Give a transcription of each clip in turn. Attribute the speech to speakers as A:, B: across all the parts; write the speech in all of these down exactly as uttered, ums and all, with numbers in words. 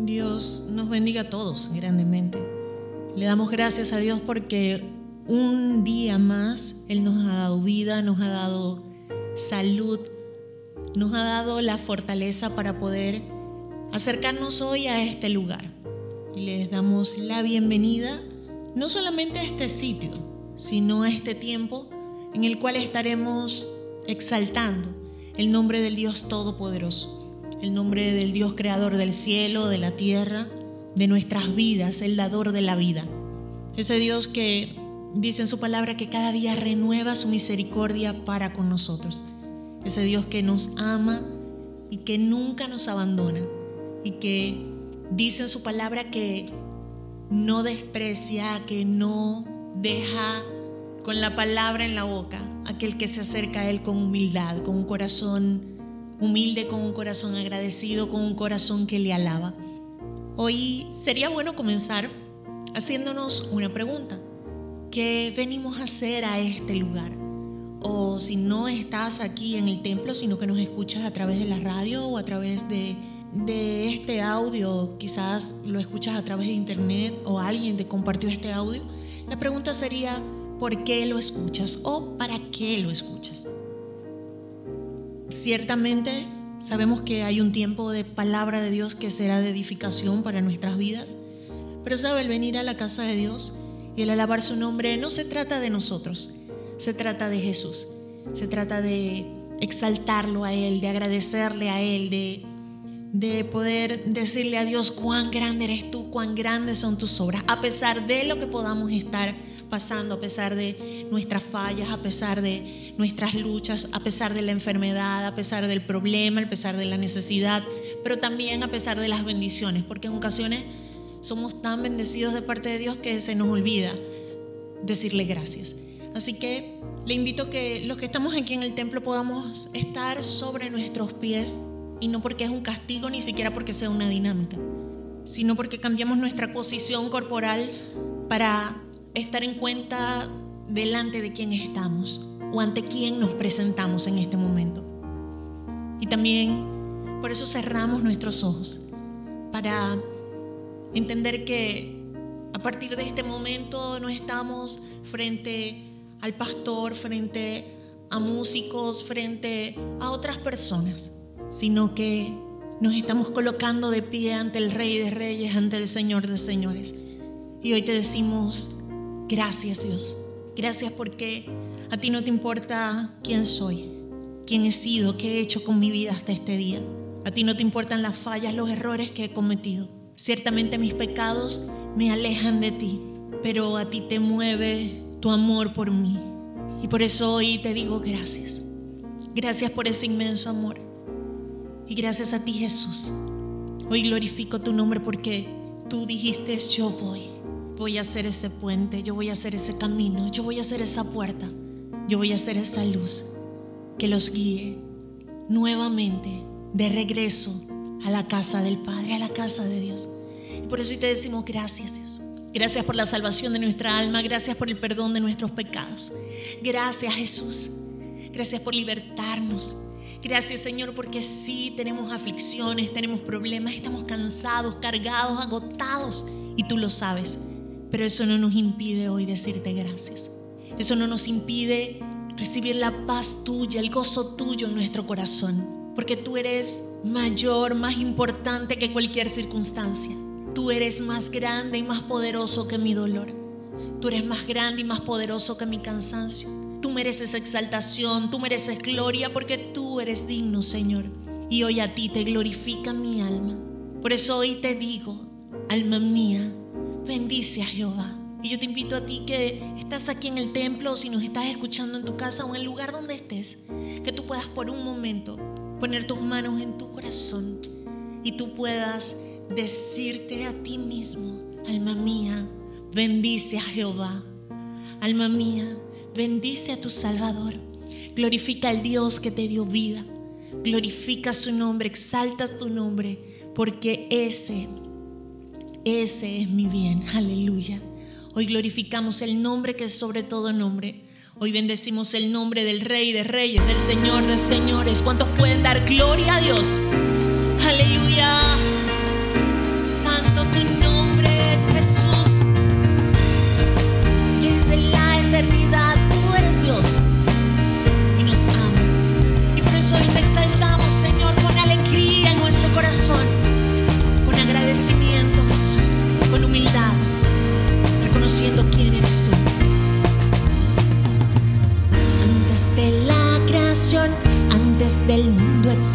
A: Dios nos bendiga a todos grandemente. Le damos gracias a Dios porque un día más Él nos ha dado vida, nos ha dado salud, nos ha dado la fortaleza para poder acercarnos hoy a este lugar. Y les damos la bienvenida no solamente a este sitio, sino a este tiempo en el cual estaremos exaltando el nombre del Dios Todopoderoso, el nombre del Dios creador del cielo, de la tierra, de nuestras vidas, el dador de la vida. Ese Dios que dice en su palabra que cada día renueva su misericordia para con nosotros. Ese Dios que nos ama y que nunca nos abandona y que dice en su palabra que no desprecia, que no deja con la palabra en la boca aquel que se acerca a Él con humildad, con un corazón humilde, con un corazón agradecido, con un corazón que le alaba. Hoy sería bueno comenzar haciéndonos una pregunta. ¿Qué venimos a hacer a este lugar? O si no estás aquí en el templo, sino que nos escuchas a través de la radio o a través de, de este audio, quizás lo escuchas a través de internet o alguien te compartió este audio, la pregunta sería: ¿por qué lo escuchas o para qué lo escuchas? Ciertamente sabemos que hay un tiempo de palabra de Dios que será de edificación para nuestras vidas, pero sabe, el venir a la casa de Dios y el alabar su nombre no se trata de nosotros, se trata de Jesús, se trata de exaltarlo a Él, de agradecerle a Él, de, de poder decirle a Dios cuán grande eres tú, cuán grandes son tus obras, a pesar de lo que podamos estar pasando, a pesar de nuestras fallas, a pesar de nuestras luchas, a pesar de la enfermedad, a pesar del problema, a pesar de la necesidad, pero también a pesar de las bendiciones, porque en ocasiones somos tan bendecidos de parte de Dios que se nos olvida decirle gracias. Así que le invito a que los que estamos aquí en el templo podamos estar sobre nuestros pies, y no porque es un castigo, ni siquiera porque sea una dinámica, sino porque cambiamos nuestra posición corporal para estar en cuenta delante de quién estamos o ante quién nos presentamos en este momento. Y también por eso cerramos nuestros ojos, para entender que a partir de este momento no estamos frente al pastor, frente a músicos, frente a otras personas, sino que nos estamos colocando de pie ante el Rey de Reyes, ante el Señor de Señores. Y hoy te decimos: gracias, Dios. Gracias porque a ti no te importa quién soy, quién he sido, qué he hecho con mi vida hasta este día. A ti no te importan las fallas, los errores que he cometido. Ciertamente mis pecados me alejan de ti, pero a ti te mueve tu amor por mí. Y por eso hoy te digo gracias. Gracias por ese inmenso amor. Y gracias a ti, Jesús. Hoy glorifico tu nombre porque tú dijiste: yo voy. Voy a hacer ese puente, yo voy a hacer ese camino, yo voy a hacer esa puerta, yo voy a hacer esa luz que los guíe nuevamente de regreso a la casa del Padre, a la casa de Dios. Y por eso hoy te decimos gracias, Dios. Gracias por la salvación de nuestra alma, gracias por el perdón de nuestros pecados. Gracias, Jesús. Gracias por libertarnos. Gracias, Señor, porque sí tenemos aflicciones, tenemos problemas, estamos cansados, cargados, agotados, y tú lo sabes. Pero eso no nos impide hoy decirte gracias. Eso no nos impide recibir la paz tuya, el gozo tuyo en nuestro corazón. Porque tú eres mayor, más importante que cualquier circunstancia. Tú eres más grande y más poderoso que mi dolor. Tú eres más grande y más poderoso que mi cansancio. Tú mereces exaltación, tú mereces gloria, porque tú eres digno, Señor. Y hoy a ti te glorifica mi alma. Por eso hoy te digo: alma mía, bendice a Jehová. Y yo te invito a ti que estás aquí en el templo, o si nos estás escuchando en tu casa o en el lugar donde estés, que tú puedas por un momento poner tus manos en tu corazón y tú puedas decirte a ti mismo: alma mía, bendice a Jehová. Alma mía, bendice a tu Salvador. Glorifica al Dios que te dio vida. Glorifica su nombre, exalta tu nombre, porque ese Ese es mi bien, aleluya. Hoy glorificamos el nombre que es sobre todo nombre. Hoy bendecimos el nombre del Rey de Reyes, del Señor de Señores. ¿Cuántos pueden dar gloria a Dios? Aleluya.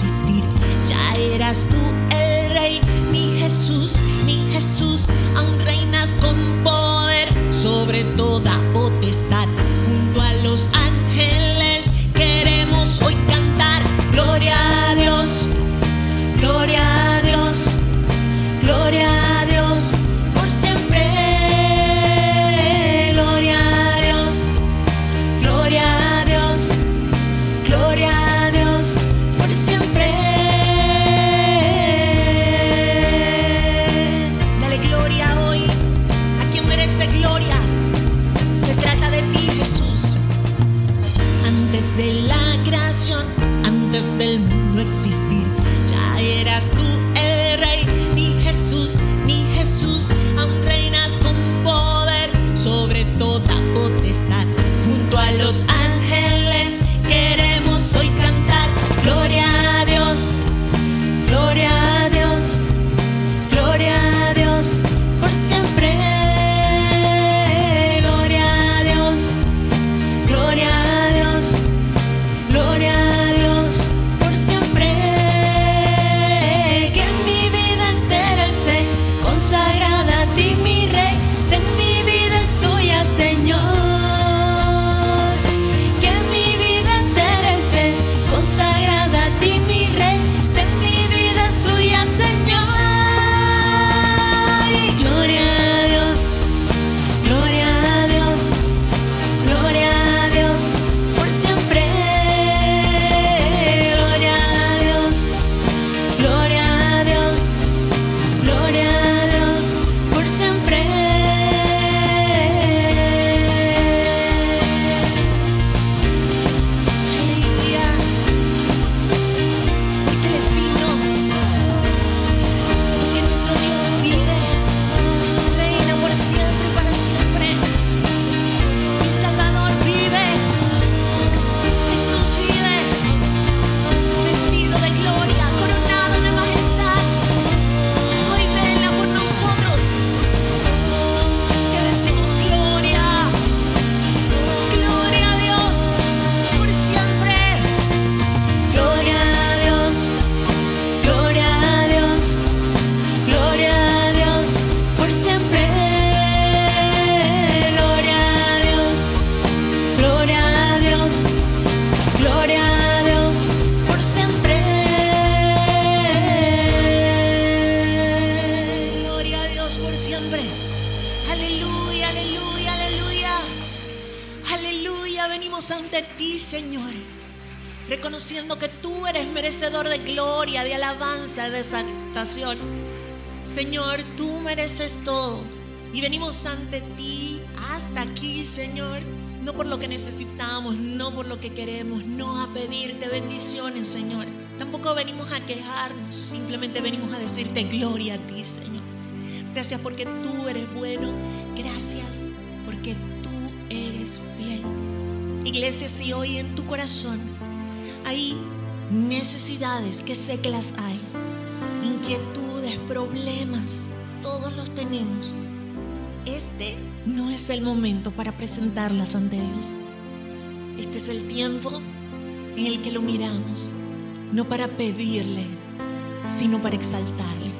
A: existir. Ya eras tú el Rey, mi Jesús, mi Jesús. Aún reinas con poder sobre toda potestad. Junto a los ángeles queremos hoy cantar. Gloria a Dios, gloria a Dios, gloria a Dios por siempre. Gloria a Dios, gloria a Dios, gloria a Dios por siempre. Dale gloria hoy a quien merece gloria. Se trata de ti, Jesús. Antes de la creación, antes del mundo existir, ya eras tú el Rey, mi Jesús, mi Jesús. Aún reinas con poder sobre toda potestad. Junto a los ángeles queremos hoy cantar. Gloria a Dios, gloria a Dios, gloria a Dios por siempre. Gloria a Dios, gloria a Dios, gloria a Dios por siempre. Que en mi vida entera esté consagrada a ti, mi Rey. En mi vida es tuya, Señor. Que en mi vida entera esté consagrada a ti, mi Rey. En mi vida es tuya, Señor. Y gloria a Dios, gloria a Dios, gloria a Dios por siempre. Gloria a Dios, gloria a Dios, gloria a Dios por siempre. Aleluya. Porque Él es digno, porque nuestro Dios vive, reina por siempre y para siempre. Mi Salvador vive, Jesús vive, vestido de gloria, coronado de majestad. Hoy vela por nosotros. Te decimos gloria, gloria a Dios por siempre. Gloria a Dios, gloria a Dios, gloria a Dios por siempre. Gloria a Dios, gloria a Dios, gloria a Dios por siempre. Gloria a Dios por siempre. Aleluya, aleluya, aleluya. Aleluya, venimos ante ti, Señor, reconociendo que tú eres merecedor de gloria, de alabanza, de exaltación. Señor, tú mereces todo. Y venimos ante ti hasta aquí, Señor, no por lo que necesitamos, no por lo que queremos, no a pedirte bendiciones, Señor. Tampoco venimos a quejarnos, simplemente venimos a decirte gloria a ti, Señor. Gracias porque tú eres bueno, gracias porque tú eres fiel. Iglesia, si hoy en tu corazón hay necesidades, que sé que las hay, inquietudes, problemas, todos los tenemos, este no es el momento para presentarlas ante Dios. Este es el tiempo en el que lo miramos, no para pedirle, sino para exaltarle.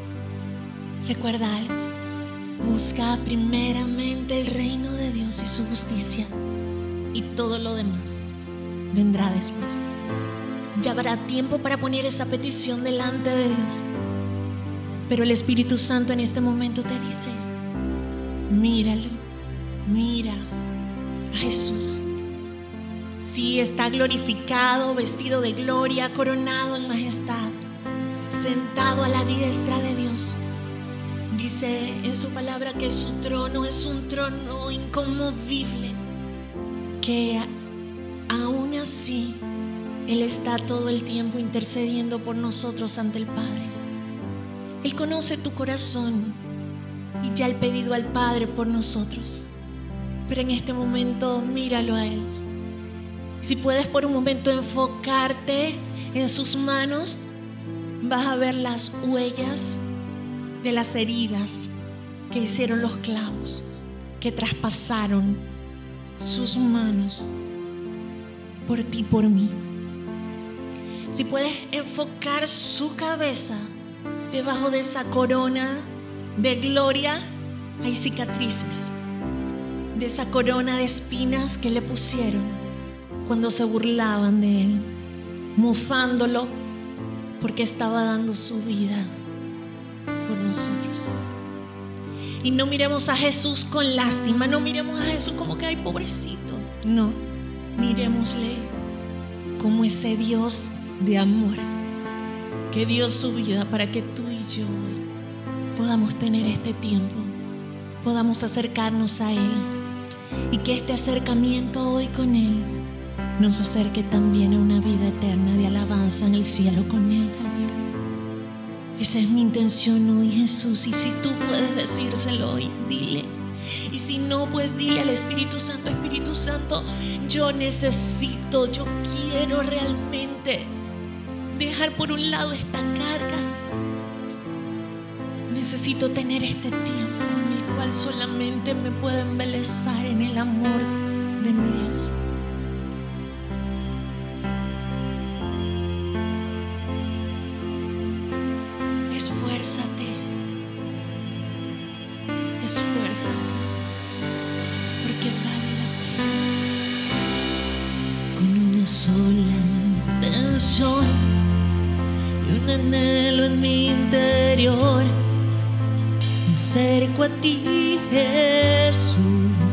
A: Recuerda algo: busca primeramente el reino de Dios y su justicia, y todo lo demás vendrá después. Ya habrá tiempo para poner esa petición delante de Dios, pero el Espíritu Santo en este momento te dice: míralo, mira a Jesús. Sí, está glorificado, vestido de gloria, coronado en majestad, sentado a la diestra de Dios. Dice en su palabra que su trono es un trono inconmovible, que aún así Él está todo el tiempo intercediendo por nosotros ante el Padre. Él conoce tu corazón y ya ha pedido al Padre por nosotros. Pero en este momento míralo a Él. Si puedes por un momento enfocarte en sus manos, vas a ver las huellas de las heridas que hicieron los clavos, que traspasaron sus manos por ti y por mí. Si puedes enfocar su cabeza, debajo de esa corona de gloria hay cicatrices. De esa corona de espinas que le pusieron cuando se burlaban de él, mofándolo porque estaba dando su vida por nosotros. Y no miremos a Jesús con lástima, no miremos a Jesús como que, ay, pobrecito. No, miremosle como ese Dios de amor que dio su vida para que tú y yo podamos tener este tiempo, podamos acercarnos a Él, y que este acercamiento hoy con Él nos acerque también a una vida eterna de alabanza en el cielo con Él. Esa es mi intención hoy, Jesús. Y si tú puedes decírselo hoy, dile. Y si no, pues dile al Espíritu Santo: Espíritu Santo, yo necesito, yo quiero realmente dejar por un lado esta carga. Necesito tener este tiempo en el cual solamente me puedo embelezar en el amor de mi Dios. Esfuérzate, esfuérzate, porque vale la pena. Con una sola intención y un anhelo en mi interior, me acerco a ti, Jesús,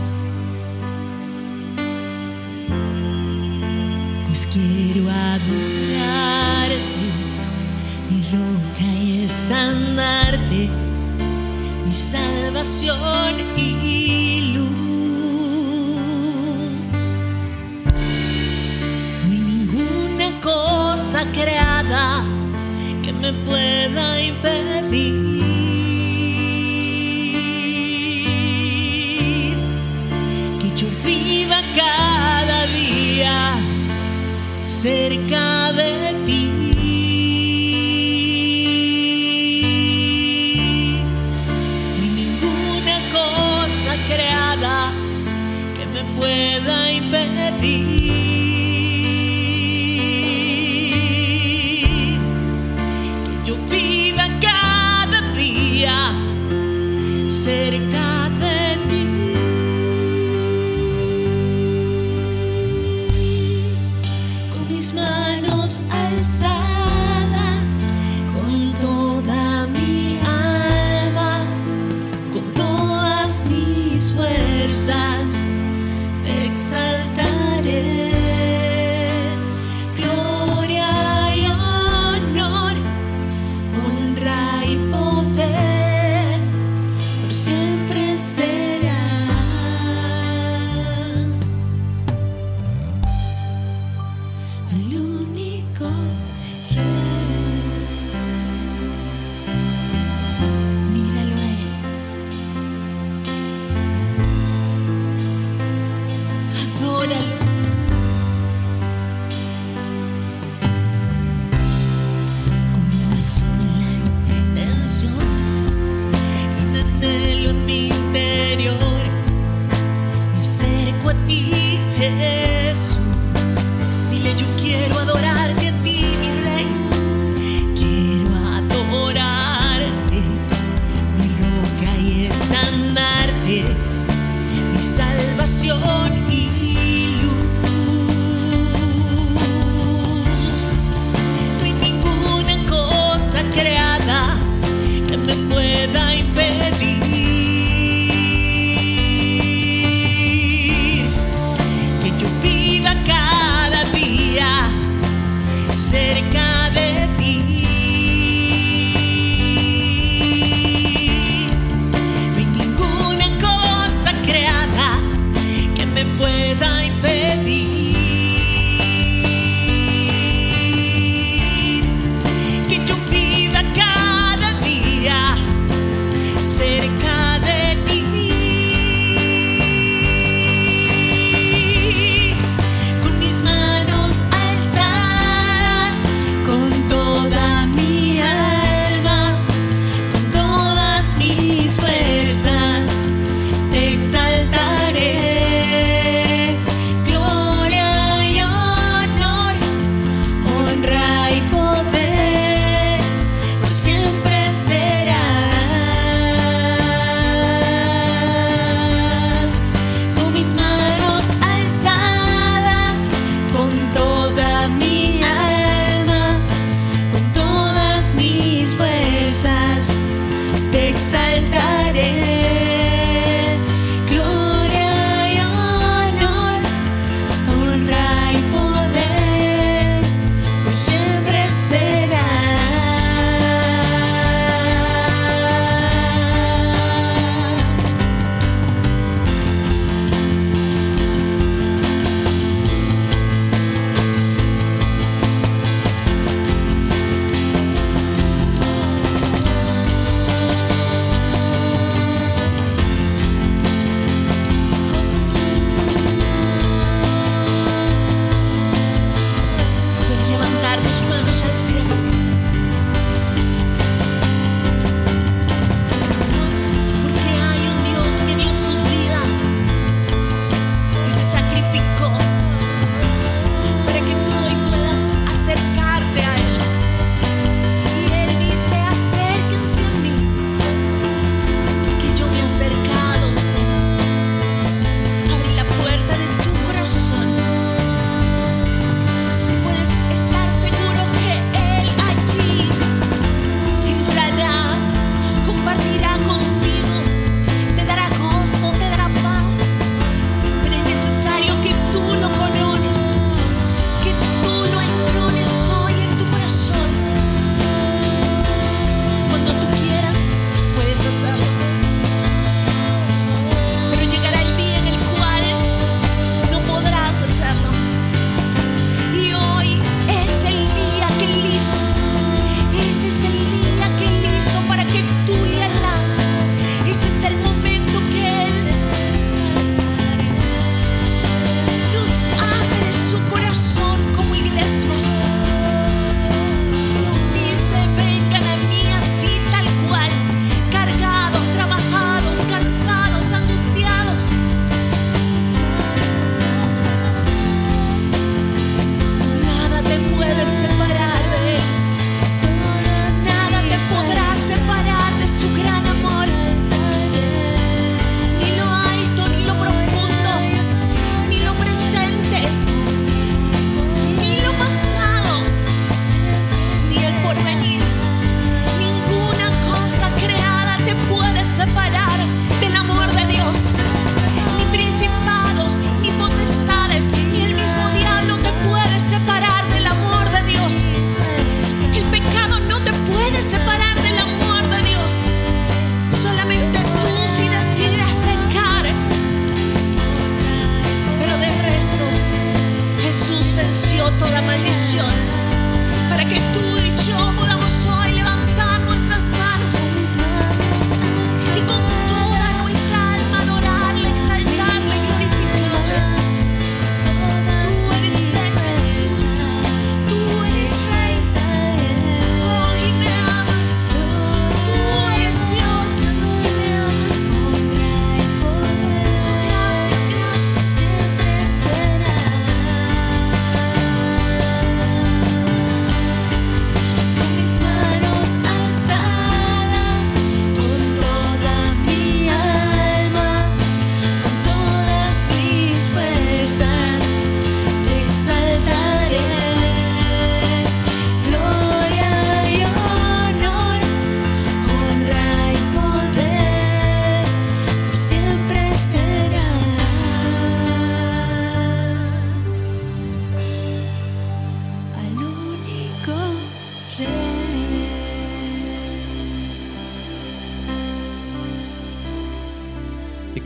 A: pues quiero adorarte, mi roca y estandarte, mi salvación y luz. No hay ninguna cosa creada que me pueda impedir que yo viva cada día cerca de ti. Pueda impedir que yo viva cada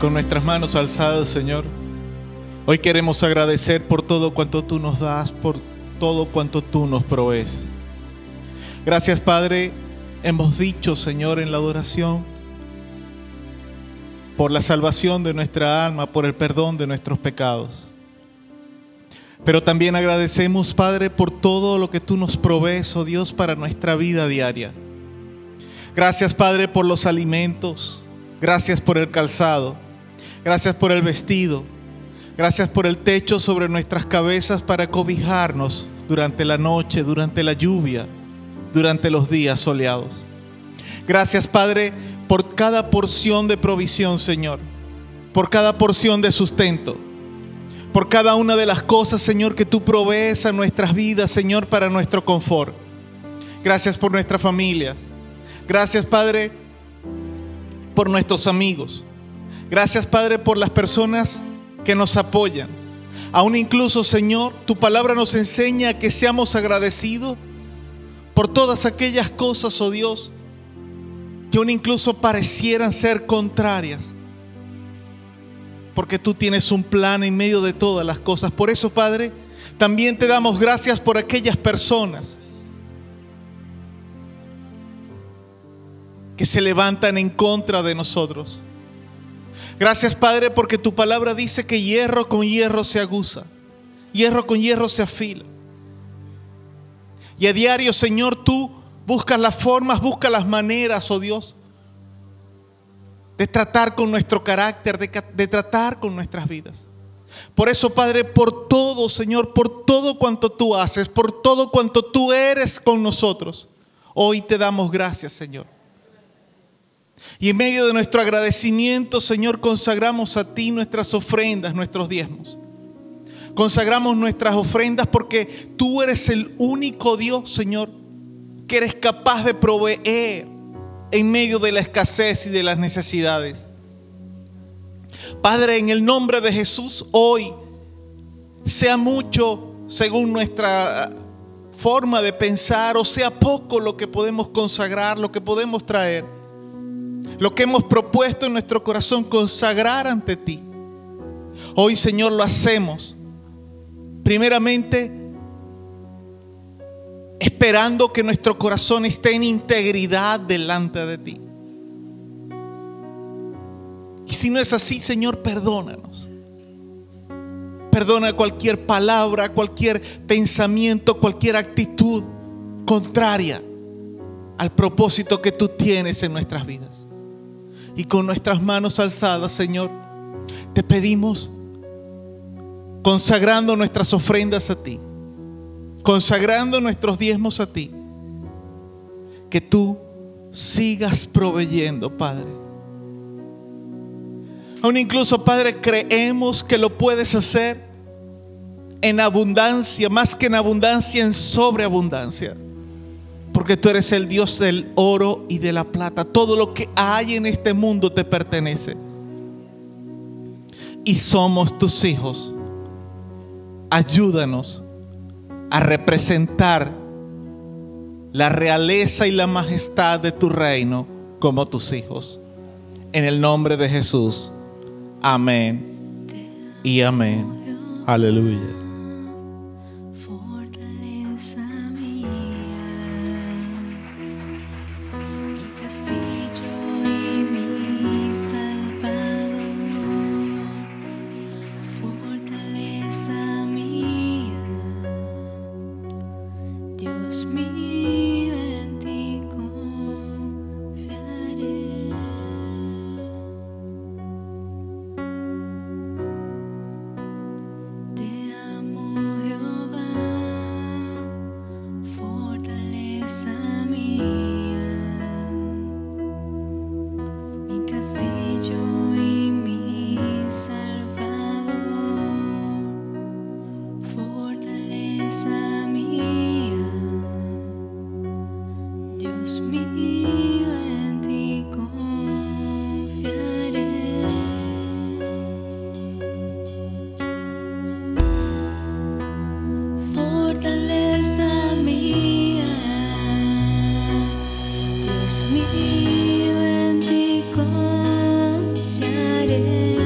B: con nuestras manos alzadas, Señor, hoy queremos agradecer por todo cuanto tú nos das, por todo cuanto tú nos provees. Gracias, Padre, hemos dicho, Señor, en la adoración, por la salvación de nuestra alma, por el perdón de nuestros pecados. Pero también agradecemos, Padre, por todo lo que tú nos provees, oh Dios, para nuestra vida diaria. Gracias, Padre, por los alimentos. Gracias por el calzado. Gracias por el vestido. Gracias por el techo sobre nuestras cabezas para cobijarnos durante la noche, durante la lluvia, durante los días soleados. Gracias, Padre, por cada porción de provisión, Señor, por cada porción de sustento, por cada una de las cosas, Señor, que tú provees a nuestras vidas, Señor, para nuestro confort. Gracias por nuestras familias. Gracias, Padre, por nuestros amigos. Gracias, Padre, por las personas que nos apoyan. Aún incluso, Señor, tu palabra nos enseña que seamos agradecidos por todas aquellas cosas, oh Dios, que aún incluso parecieran ser contrarias, porque tú tienes un plan en medio de todas las cosas. Por eso, Padre, también te damos gracias por aquellas personas que se levantan en contra de nosotros. Gracias, Padre, porque tu palabra dice que hierro con hierro se aguza, hierro con hierro se afila. Y a diario, Señor, tú buscas las formas, buscas las maneras, oh Dios, de tratar con nuestro carácter, de, de tratar con nuestras vidas. Por eso, Padre, por todo, Señor, por todo cuanto tú haces, por todo cuanto tú eres con nosotros, hoy te damos gracias, Señor. Y en medio de nuestro agradecimiento, Señor, consagramos a ti nuestras ofrendas, nuestros diezmos. Consagramos nuestras ofrendas porque tú eres el único Dios, Señor, que eres capaz de proveer en medio de la escasez y de las necesidades. Padre, en el nombre de Jesús, hoy, sea mucho según nuestra forma de pensar o sea poco lo que podemos consagrar, lo que podemos traer, lo que hemos propuesto en nuestro corazón consagrar ante ti. Hoy, Señor, lo hacemos primeramente esperando que nuestro corazón esté en integridad delante de ti. Y si no es así, Señor, perdónanos. Perdona cualquier palabra, cualquier pensamiento, cualquier actitud contraria al propósito que tú tienes en nuestras vidas. Y con nuestras manos alzadas, Señor, te pedimos, consagrando nuestras ofrendas a ti, consagrando nuestros diezmos a ti, que tú sigas proveyendo, Padre. Aún incluso, Padre, creemos que lo puedes hacer en abundancia, más que en abundancia, en sobreabundancia. Porque tú eres el Dios del oro y de la plata. Todo lo que hay en este mundo te pertenece. Y somos tus hijos. Ayúdanos a representar la realeza y la majestad de tu reino como tus hijos. En el nombre de Jesús. Amén y amén. Aleluya.
C: Dios mío, en ti confiaré.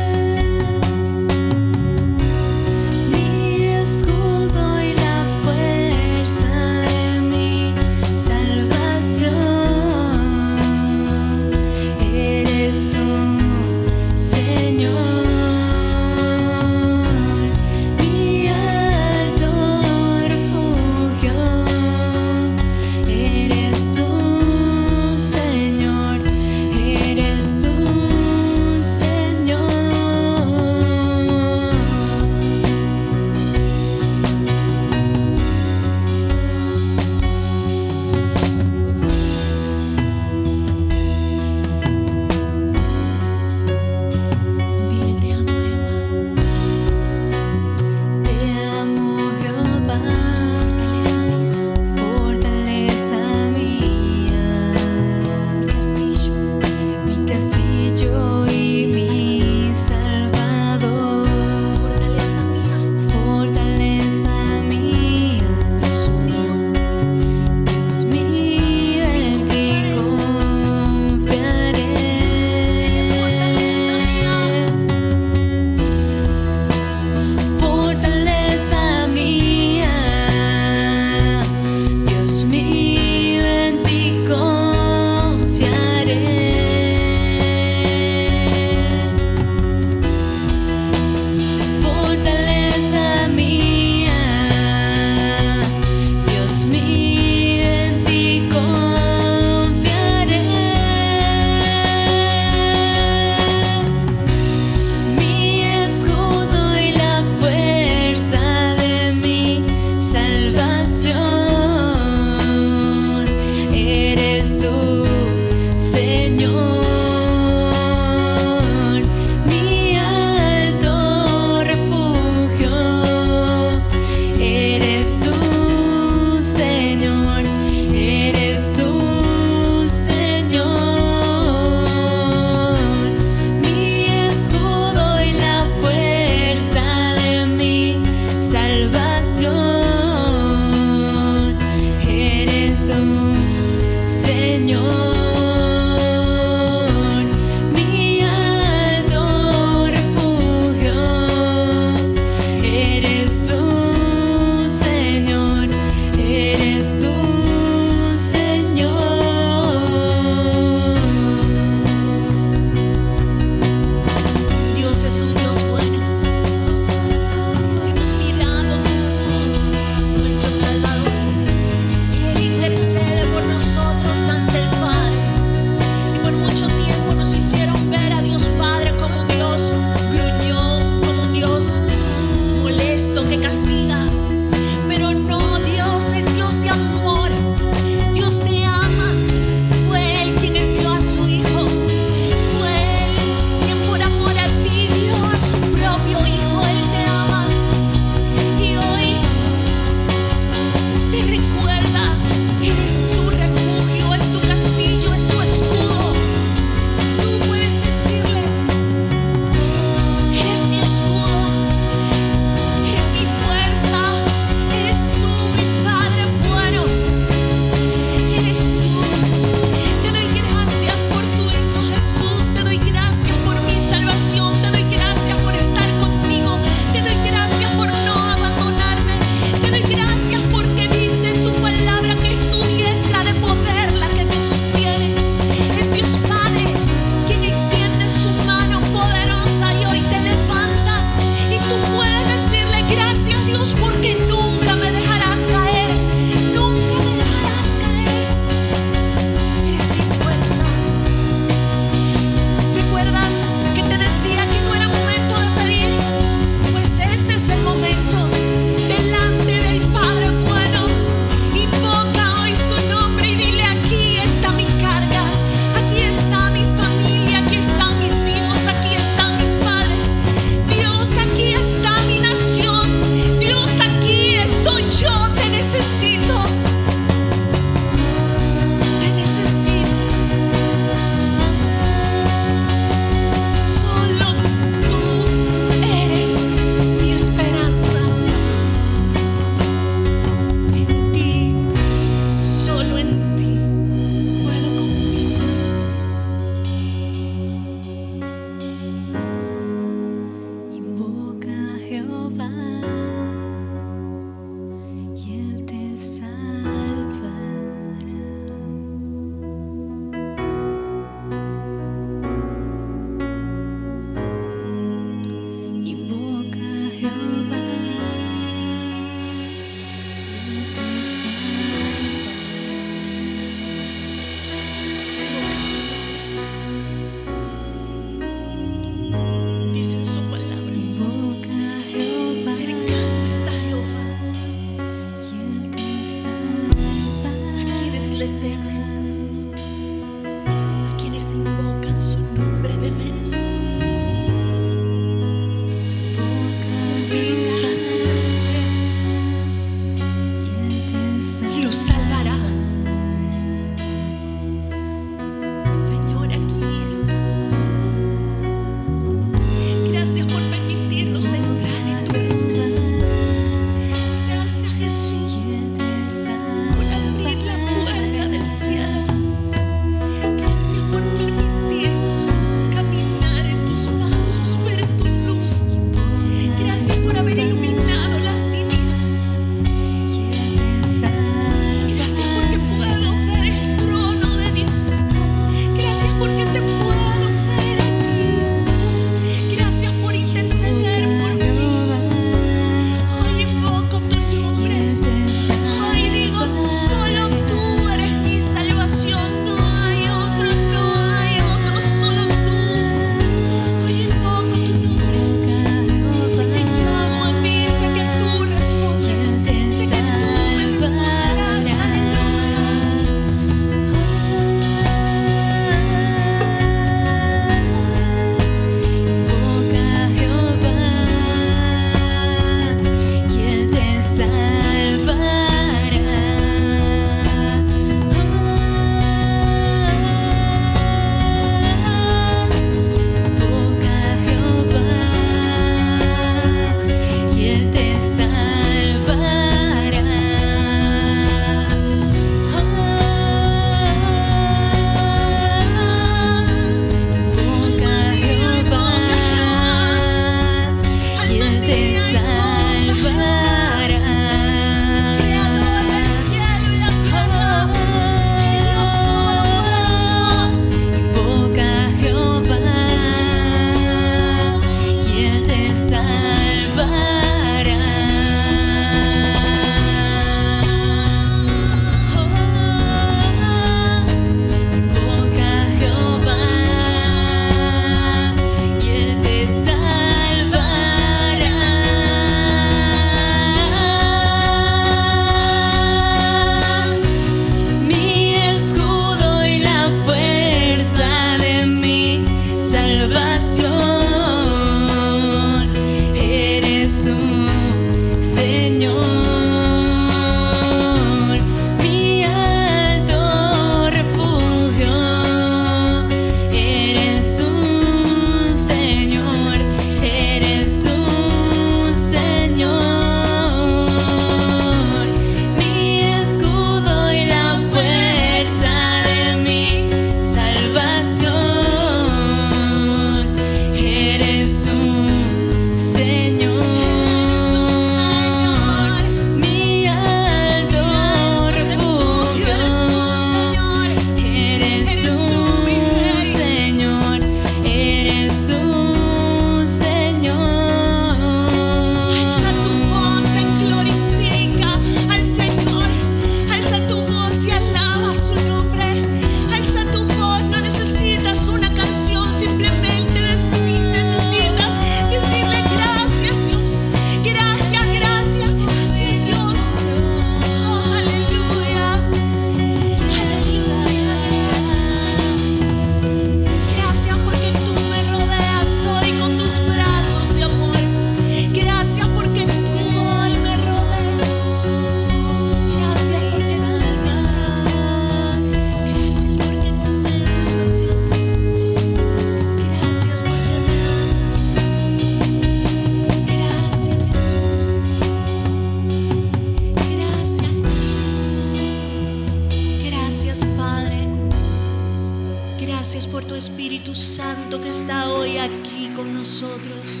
A: Gracias por tu Espíritu Santo que está hoy aquí con nosotros.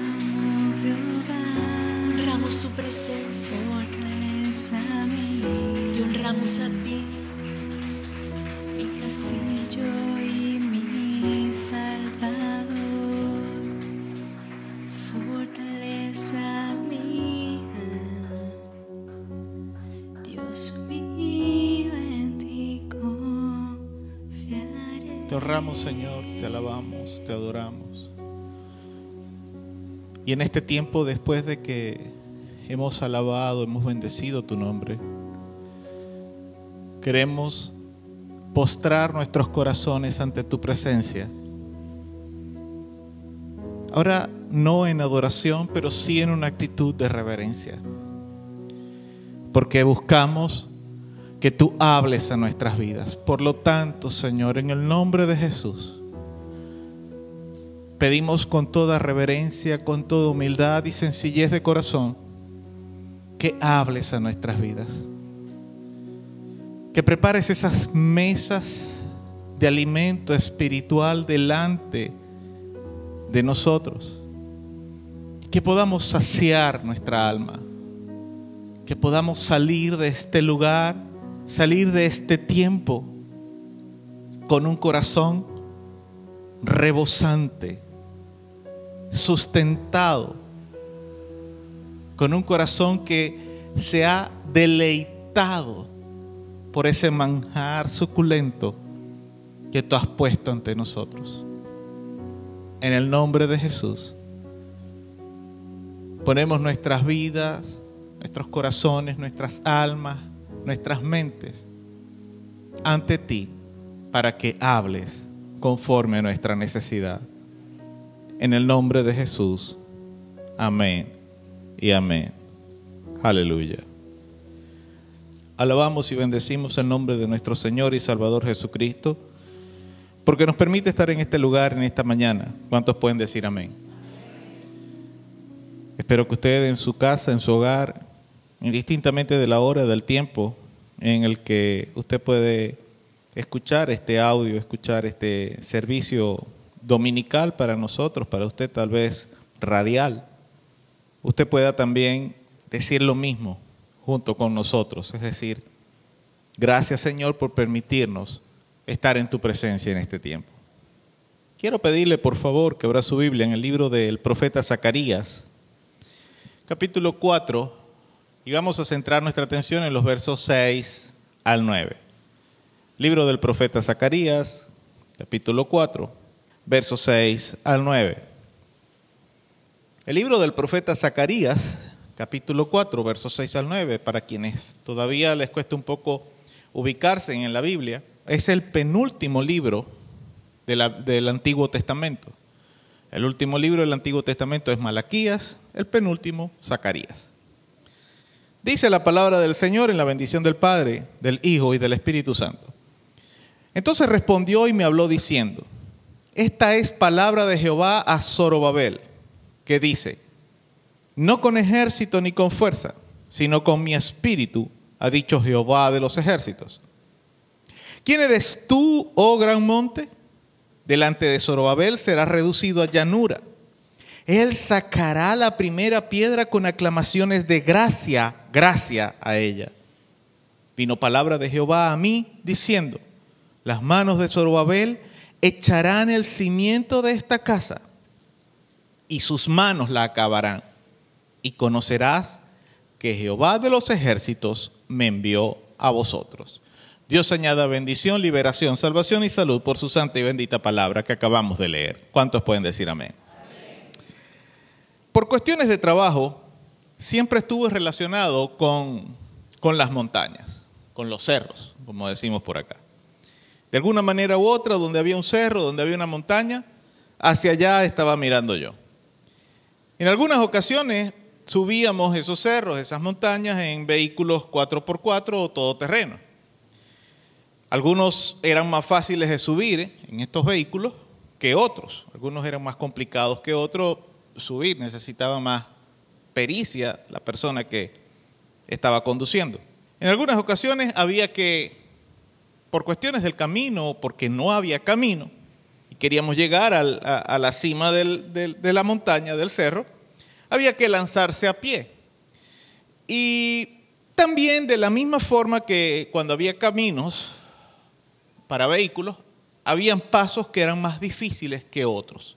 A: Honramos tu presencia. Te honramos a ti.
C: Mi castillo y mi Salvador, fortaleza mía, Dios mío, en ti confiaré.
B: Te honramos, Señor, te alabamos, te adoramos. Y en este tiempo, después de que hemos alabado, hemos bendecido tu nombre, queremos postrar nuestros corazones ante tu presencia. Ahora no en adoración, pero sí en una actitud de reverencia. Porque buscamos que tú hables a nuestras vidas. Por lo tanto, Señor, en el nombre de Jesús, pedimos con toda reverencia, con toda humildad y sencillez de corazón, que hables a nuestras vidas. Que prepares esas mesas de alimento espiritual delante de nosotros. Que podamos saciar nuestra alma. Que podamos salir de este lugar, salir de este tiempo con un corazón rebosante, sustentado, con un corazón que se ha deleitado por ese manjar suculento que tú has puesto ante nosotros. En el nombre de Jesús, ponemos nuestras vidas, nuestros corazones, nuestras almas, nuestras mentes ante ti para que hables conforme a nuestra necesidad. En el nombre de Jesús, amén y amén. Aleluya. Alabamos y bendecimos el nombre de nuestro Señor y Salvador Jesucristo, porque nos permite estar en este lugar en esta mañana. ¿Cuántos pueden decir amén? Espero que usted en su casa, en su hogar, indistintamente de la hora, del tiempo en el que usted puede escuchar este audio, escuchar este servicio dominical para nosotros, para usted tal vez radial, usted pueda también decir lo mismo junto con nosotros, es decir, gracias, Señor, por permitirnos estar en tu presencia en este tiempo. Quiero pedirle, por favor, que abra su Biblia en el libro del profeta Zacarías, capítulo cuatro, y vamos a centrar nuestra atención en los versos seis al nueve. Libro del profeta Zacarías, capítulo cuatro, versos seis al nueve. El libro del profeta Zacarías, capítulo cuatro, versos seis al nueve, para quienes todavía les cuesta un poco ubicarse en la Biblia, es el penúltimo libro de la, del Antiguo Testamento. El último libro del Antiguo Testamento es Malaquías, el penúltimo, Zacarías. Dice la palabra del Señor en la bendición del Padre, del Hijo y del Espíritu Santo. Entonces respondió y me habló diciendo: esta es palabra de Jehová a Zorobabel, que dice: no con ejército ni con fuerza, sino con mi espíritu, ha dicho Jehová de los ejércitos. ¿Quién eres tú, oh gran monte? Delante de Zorobabel será reducido a llanura. Él sacará la primera piedra con aclamaciones de gracia, gracia a ella. Vino palabra de Jehová a mí diciendo: las manos de Zorobabel echarán el cimiento de esta casa y sus manos la acabarán. Y conocerás que Jehová de los ejércitos me envió a vosotros. Dios añada bendición, liberación, salvación y salud por su santa y bendita palabra que acabamos de leer. ¿Cuántos pueden decir amén? Amén. Por cuestiones de trabajo, siempre estuve relacionado con, con las montañas, con los cerros, como decimos por acá. De alguna manera u otra, donde había un cerro, donde había una montaña, hacia allá estaba mirando yo. En algunas ocasiones subíamos esos cerros, esas montañas, en vehículos cuatro por cuatro o todoterreno. Algunos eran más fáciles de subir en estos vehículos que otros. Algunos eran más complicados que otros. Subir necesitaba más pericia la persona que estaba conduciendo. En algunas ocasiones había que, por cuestiones del camino o porque no había camino, queríamos llegar al, a, a la cima del, del, de la montaña, del cerro, había que lanzarse a pie. Y también de la misma forma que cuando había caminos para vehículos, habían pasos que eran más difíciles que otros.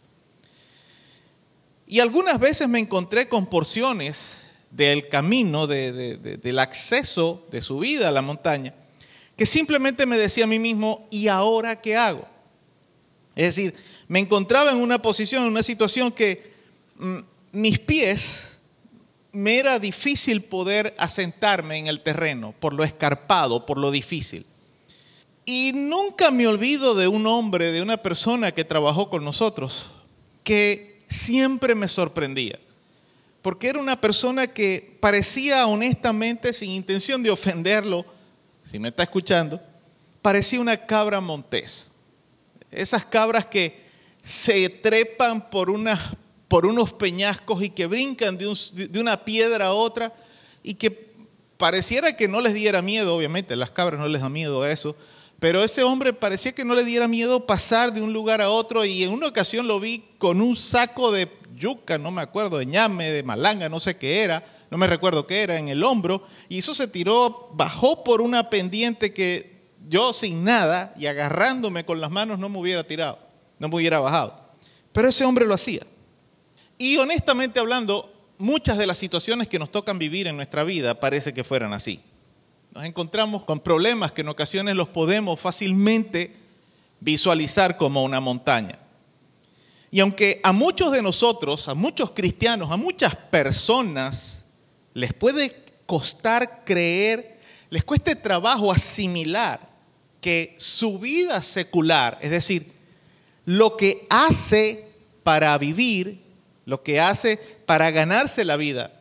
B: Y algunas veces me encontré con porciones del camino, de, de, de, del acceso de subida a la montaña, que simplemente me decía a mí mismo, ¿y ahora qué hago? Es decir, me encontraba en una posición, en una situación que mm, mis pies, me era difícil poder asentarme en el terreno, por lo escarpado, por lo difícil. Y nunca me olvido de un hombre, de una persona que trabajó con nosotros, que siempre me sorprendía. Porque era una persona que parecía honestamente, sin intención de ofenderlo, si me está escuchando, parecía una cabra montés. Esas cabras que se trepan por, una, por unos peñascos y que brincan de, un, de una piedra a otra y que pareciera que no les diera miedo, obviamente, a las cabras no les da miedo a eso, pero ese hombre parecía que no le diera miedo pasar de un lugar a otro y en una ocasión lo vi con un saco de yuca, no me acuerdo, de ñame, de malanga, no sé qué era, no me recuerdo qué era, en el hombro, y eso se tiró, bajó por una pendiente que yo sin nada y agarrándome con las manos no me hubiera tirado, no me hubiera bajado. Pero ese hombre lo hacía. Y honestamente hablando, muchas de las situaciones que nos tocan vivir en nuestra vida parece que fueran así. Nos encontramos con problemas que en ocasiones los podemos fácilmente visualizar como una montaña. Y aunque a muchos de nosotros, a muchos cristianos, a muchas personas, les puede costar creer, les cueste trabajo asimilar que su vida secular, es decir, lo que hace para vivir, lo que hace para ganarse la vida,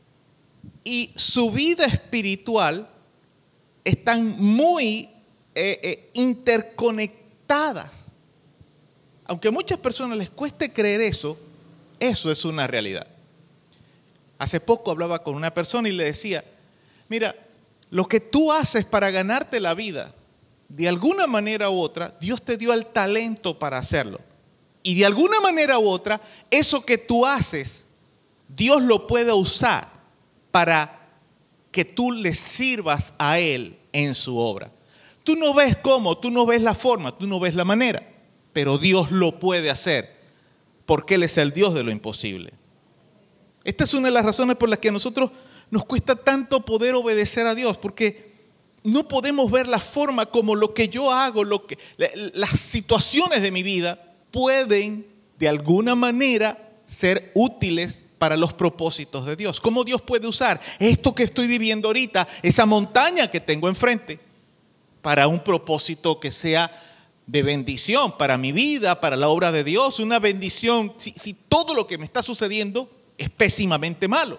B: y su vida espiritual están muy eh, eh, interconectadas. Aunque a muchas personas les cueste creer eso, eso es una realidad. Hace poco hablaba con una persona y le decía, mira, lo que tú haces para ganarte la vida, de alguna manera u otra, Dios te dio el talento para hacerlo. Y de alguna manera u otra, eso que tú haces, Dios lo puede usar para que tú le sirvas a Él en su obra. Tú no ves cómo, tú no ves la forma, tú no ves la manera, pero Dios lo puede hacer, porque Él es el Dios de lo imposible. Esta es una de las razones por las que a nosotros nos cuesta tanto poder obedecer a Dios, porque no podemos ver la forma como lo que yo hago, lo que, las situaciones de mi vida pueden de alguna manera ser útiles para los propósitos de Dios. ¿Cómo Dios puede usar esto que estoy viviendo ahorita, esa montaña que tengo enfrente, para un propósito que sea de bendición para mi vida, para la obra de Dios? Una bendición si, si todo lo que me está sucediendo es pésimamente malo.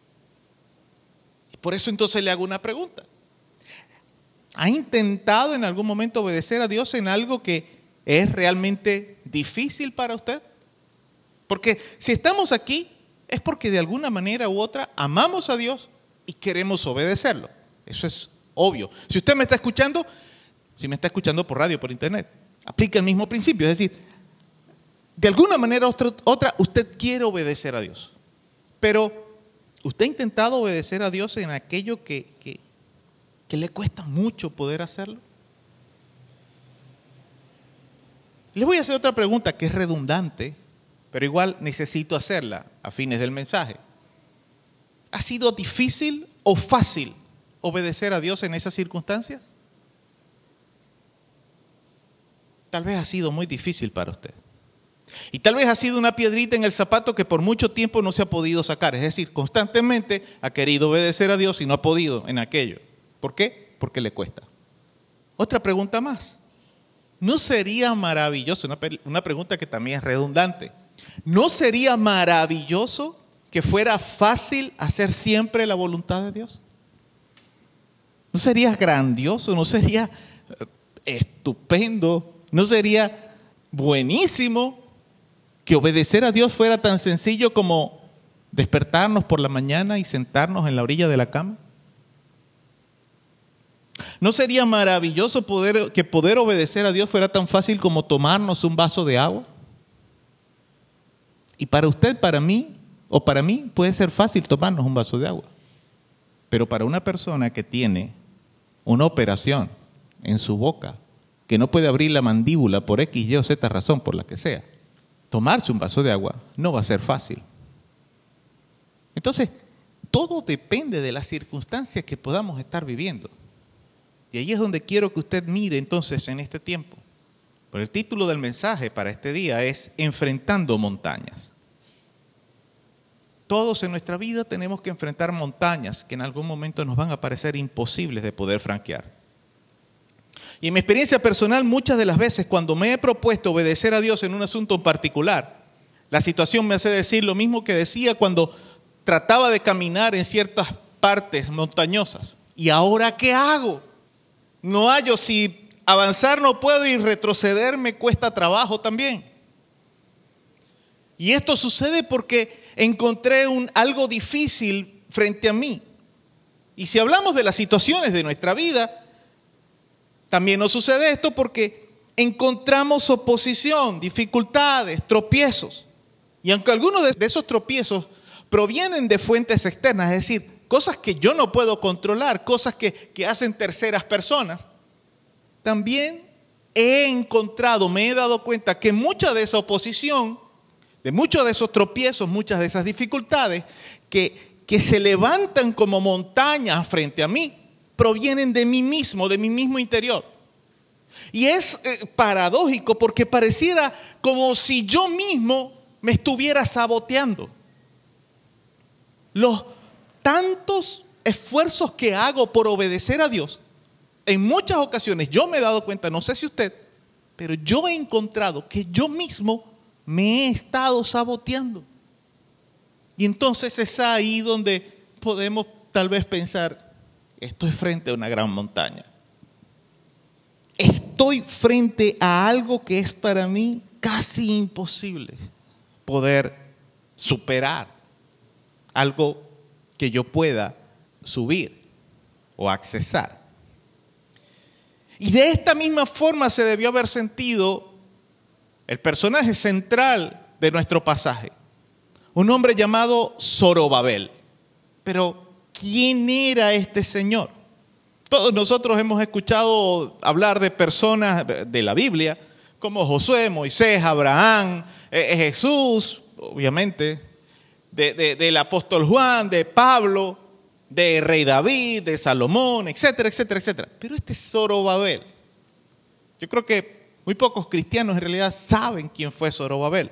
B: Y por eso entonces le hago una pregunta. ¿Ha intentado en algún momento obedecer a Dios en algo que es realmente difícil para usted? Porque si estamos aquí es porque de alguna manera u otra amamos a Dios y queremos obedecerlo. Eso es obvio. Si usted me está escuchando, si me está escuchando por radio, por internet, aplica el mismo principio. Es decir, de alguna manera u otra usted quiere obedecer a Dios. Pero ¿usted ha intentado obedecer a Dios en aquello que, que, que le cuesta mucho poder hacerlo? Les voy a hacer otra pregunta que es redundante, pero igual necesito hacerla a fines del mensaje. ¿Ha sido difícil o fácil obedecer a Dios en esas circunstancias? Tal vez ha sido muy difícil para usted. Y tal vez ha sido una piedrita en el zapato que por mucho tiempo no se ha podido sacar. Es decir, constantemente ha querido obedecer a Dios y no ha podido en aquello. ¿Por qué? Porque le cuesta. Otra pregunta más. ¿No sería maravilloso? Una, una pregunta que también es redundante. ¿No sería maravilloso que fuera fácil hacer siempre la voluntad de Dios? ¿No sería grandioso? ¿No sería estupendo? ¿No sería buenísimo que obedecer a Dios fuera tan sencillo como despertarnos por la mañana y sentarnos en la orilla de la cama? ¿No sería maravilloso poder, que poder obedecer a Dios fuera tan fácil como tomarnos un vaso de agua? Y para usted, para mí, o para mí, puede ser fácil tomarnos un vaso de agua. Pero para una persona que tiene una operación en su boca, que no puede abrir la mandíbula por X, Y o Z razón, por la que sea, tomarse un vaso de agua no va a ser fácil. Entonces, todo depende de las circunstancias que podamos estar viviendo. Y ahí es donde quiero que usted mire entonces en este tiempo. Pero el título del mensaje para este día es Enfrentando montañas. Todos en nuestra vida tenemos que enfrentar montañas que en algún momento nos van a parecer imposibles de poder franquear. Y en mi experiencia personal, muchas de las veces cuando me he propuesto obedecer a Dios en un asunto en particular, la situación me hace decir lo mismo que decía cuando trataba de caminar en ciertas partes montañosas. ¿Y ahora qué hago? No hallo, si avanzar no puedo y retroceder me cuesta trabajo también. Y esto sucede porque encontré un, algo difícil frente a mí. Y si hablamos de las situaciones de nuestra vida, también nos sucede esto porque encontramos oposición, dificultades, tropiezos. Y aunque algunos de esos tropiezos provienen de fuentes externas, es decir, cosas que yo no puedo controlar, cosas que, que hacen terceras personas, también he encontrado, me he dado cuenta que mucha de esa oposición, de muchos de esos tropiezos, muchas de esas dificultades que, que se levantan como montañas frente a mí, provienen de mí mismo, de mi mismo interior. Y es eh, paradójico porque pareciera como si yo mismo me estuviera saboteando. Los tantos esfuerzos que hago por obedecer a Dios, en muchas ocasiones yo me he dado cuenta, no sé si usted, pero yo he encontrado que yo mismo me he estado saboteando. Y entonces es ahí donde podemos tal vez pensar, estoy frente a una gran montaña. Estoy frente a algo que es para mí casi imposible poder superar. Algo que yo pueda subir o accesar. Y de esta misma forma se debió haber sentido el personaje central de nuestro pasaje, un hombre llamado Zorobabel. Pero, ¿quién era este señor? Todos nosotros hemos escuchado hablar de personas de la Biblia, como Josué, Moisés, Abraham, eh, Jesús, obviamente, de, de, del apóstol Juan, de Pablo, de rey David, de Salomón, etcétera, etcétera, etcétera. Pero este Zorobabel, yo creo que muy pocos cristianos en realidad saben quién fue Zorobabel.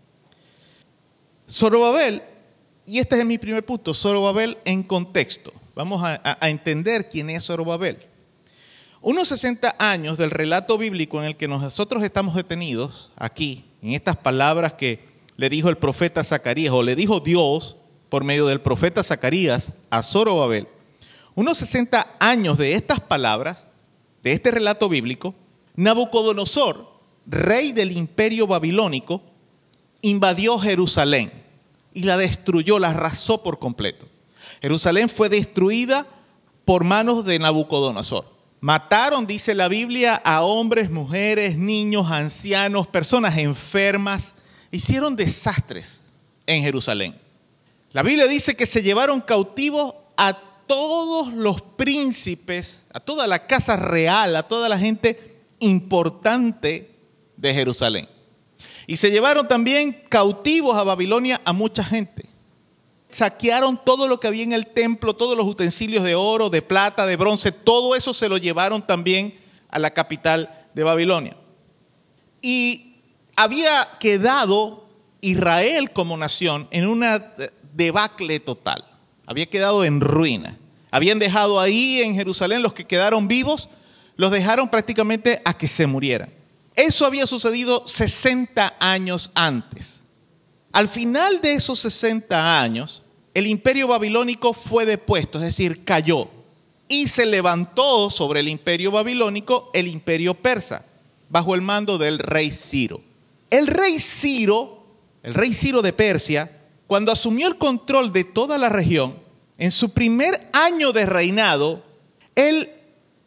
B: Zorobabel, y este es mi primer punto, Zorobabel en contexto. Vamos a, a, a entender quién es Zorobabel. Unos sesenta años del relato bíblico en el que nosotros estamos detenidos, aquí, en estas palabras que le dijo el profeta Zacarías, o le dijo Dios por medio del profeta Zacarías a Zorobabel. Unos sesenta años de estas palabras, de este relato bíblico, Nabucodonosor, rey del imperio babilónico, invadió Jerusalén y la destruyó, la arrasó por completo. Jerusalén fue destruida por manos de Nabucodonosor. Mataron, dice la Biblia, a hombres, mujeres, niños, ancianos, personas enfermas. Hicieron desastres en Jerusalén. La Biblia dice que se llevaron cautivos a todos los príncipes, a toda la casa real, a toda la gente importante de Jerusalén. Y se llevaron también cautivos a Babilonia a mucha gente. Saquearon todo lo que había en el templo, todos los utensilios de oro, de plata, de bronce, todo eso se lo llevaron también a la capital de Babilonia. Y había quedado Israel como nación en una debacle total. Había quedado en ruina. Habían dejado ahí en Jerusalén, los que quedaron vivos, los dejaron prácticamente a que se murieran. Eso había sucedido sesenta años antes. Al final de esos sesenta años, el imperio babilónico fue depuesto, es decir, cayó. Y se levantó sobre el imperio babilónico el imperio persa, bajo el mando del rey Ciro. El rey Ciro, el rey Ciro de Persia, cuando asumió el control de toda la región, en su primer año de reinado, él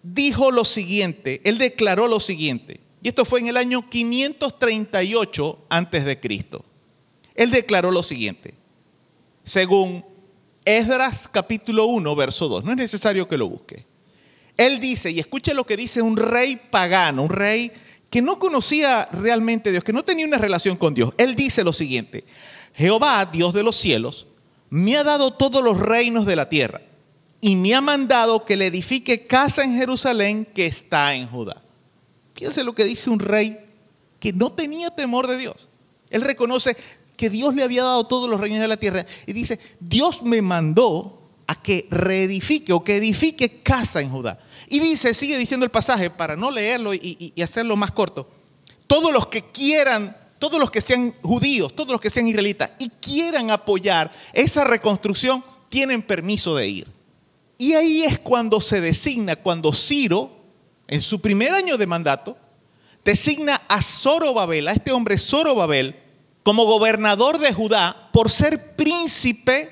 B: dijo lo siguiente, él declaró lo siguiente, y esto fue en el año quinientos treinta y ocho antes de Cristo. Él declaró lo siguiente, según Esdras capítulo uno, verso dos. No es necesario que lo busque. Él dice, y escuche lo que dice un rey pagano, un rey que no conocía realmente a Dios, que no tenía una relación con Dios. Él dice lo siguiente, Jehová, Dios de los cielos, me ha dado todos los reinos de la tierra y me ha mandado que le edifique casa en Jerusalén que está en Judá. Fíjense lo que dice un rey que no tenía temor de Dios. Él reconoce que Dios le había dado todos los reinos de la tierra y dice, Dios me mandó a que reedifique o que edifique casa en Judá. Y dice, sigue diciendo el pasaje para no leerlo y, y, y hacerlo más corto. Todos los que quieran, todos los que sean judíos, todos los que sean israelitas y quieran apoyar esa reconstrucción, tienen permiso de ir. Y ahí es cuando se designa, cuando Ciro, en su primer año de mandato, designa a Zorobabel, a este hombre Zorobabel, como gobernador de Judá por ser príncipe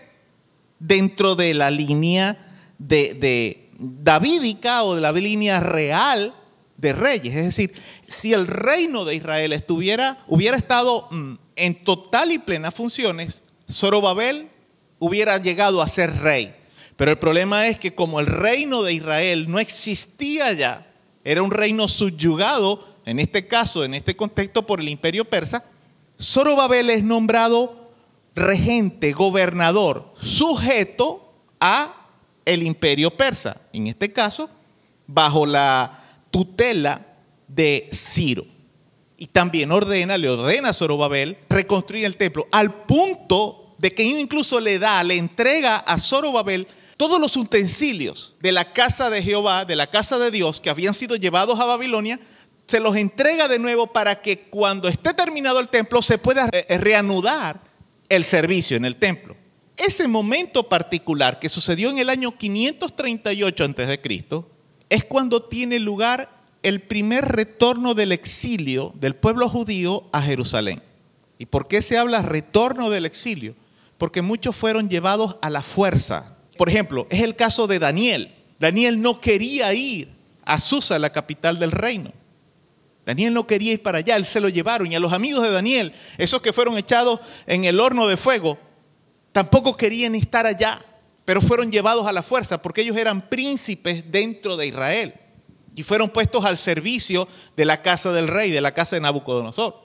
B: dentro de la línea de, de davídica o de la línea real de reyes. Es decir, si el reino de Israel estuviera, hubiera estado mm, en total y plenas funciones, Zorobabel hubiera llegado a ser rey. Pero el problema es que como el reino de Israel no existía ya, era un reino subyugado, en este caso, en este contexto, por el imperio persa, Zorobabel es nombrado regente, gobernador, sujeto a el imperio persa, en este caso, bajo la tutela de Ciro. Y también ordena, le ordena a Zorobabel reconstruir el templo, al punto de que incluso le da, le entrega a Zorobabel todos los utensilios de la casa de Jehová, de la casa de Dios, que habían sido llevados a Babilonia, se los entrega de nuevo para que cuando esté terminado el templo se pueda reanudar el servicio en el templo. Ese momento particular que sucedió en el año quinientos treinta y ocho antes de Cristo es cuando tiene lugar el primer retorno del exilio del pueblo judío a Jerusalén. ¿Y por qué se habla retorno del exilio? Porque muchos fueron llevados a la fuerza. Por ejemplo, es el caso de Daniel. Daniel no quería ir a Susa, la capital del reino. Daniel no quería ir para allá, él se lo llevaron. Y a los amigos de Daniel, esos que fueron echados en el horno de fuego, tampoco querían estar allá, pero fueron llevados a la fuerza porque ellos eran príncipes dentro de Israel y fueron puestos al servicio de la casa del rey, de la casa de Nabucodonosor.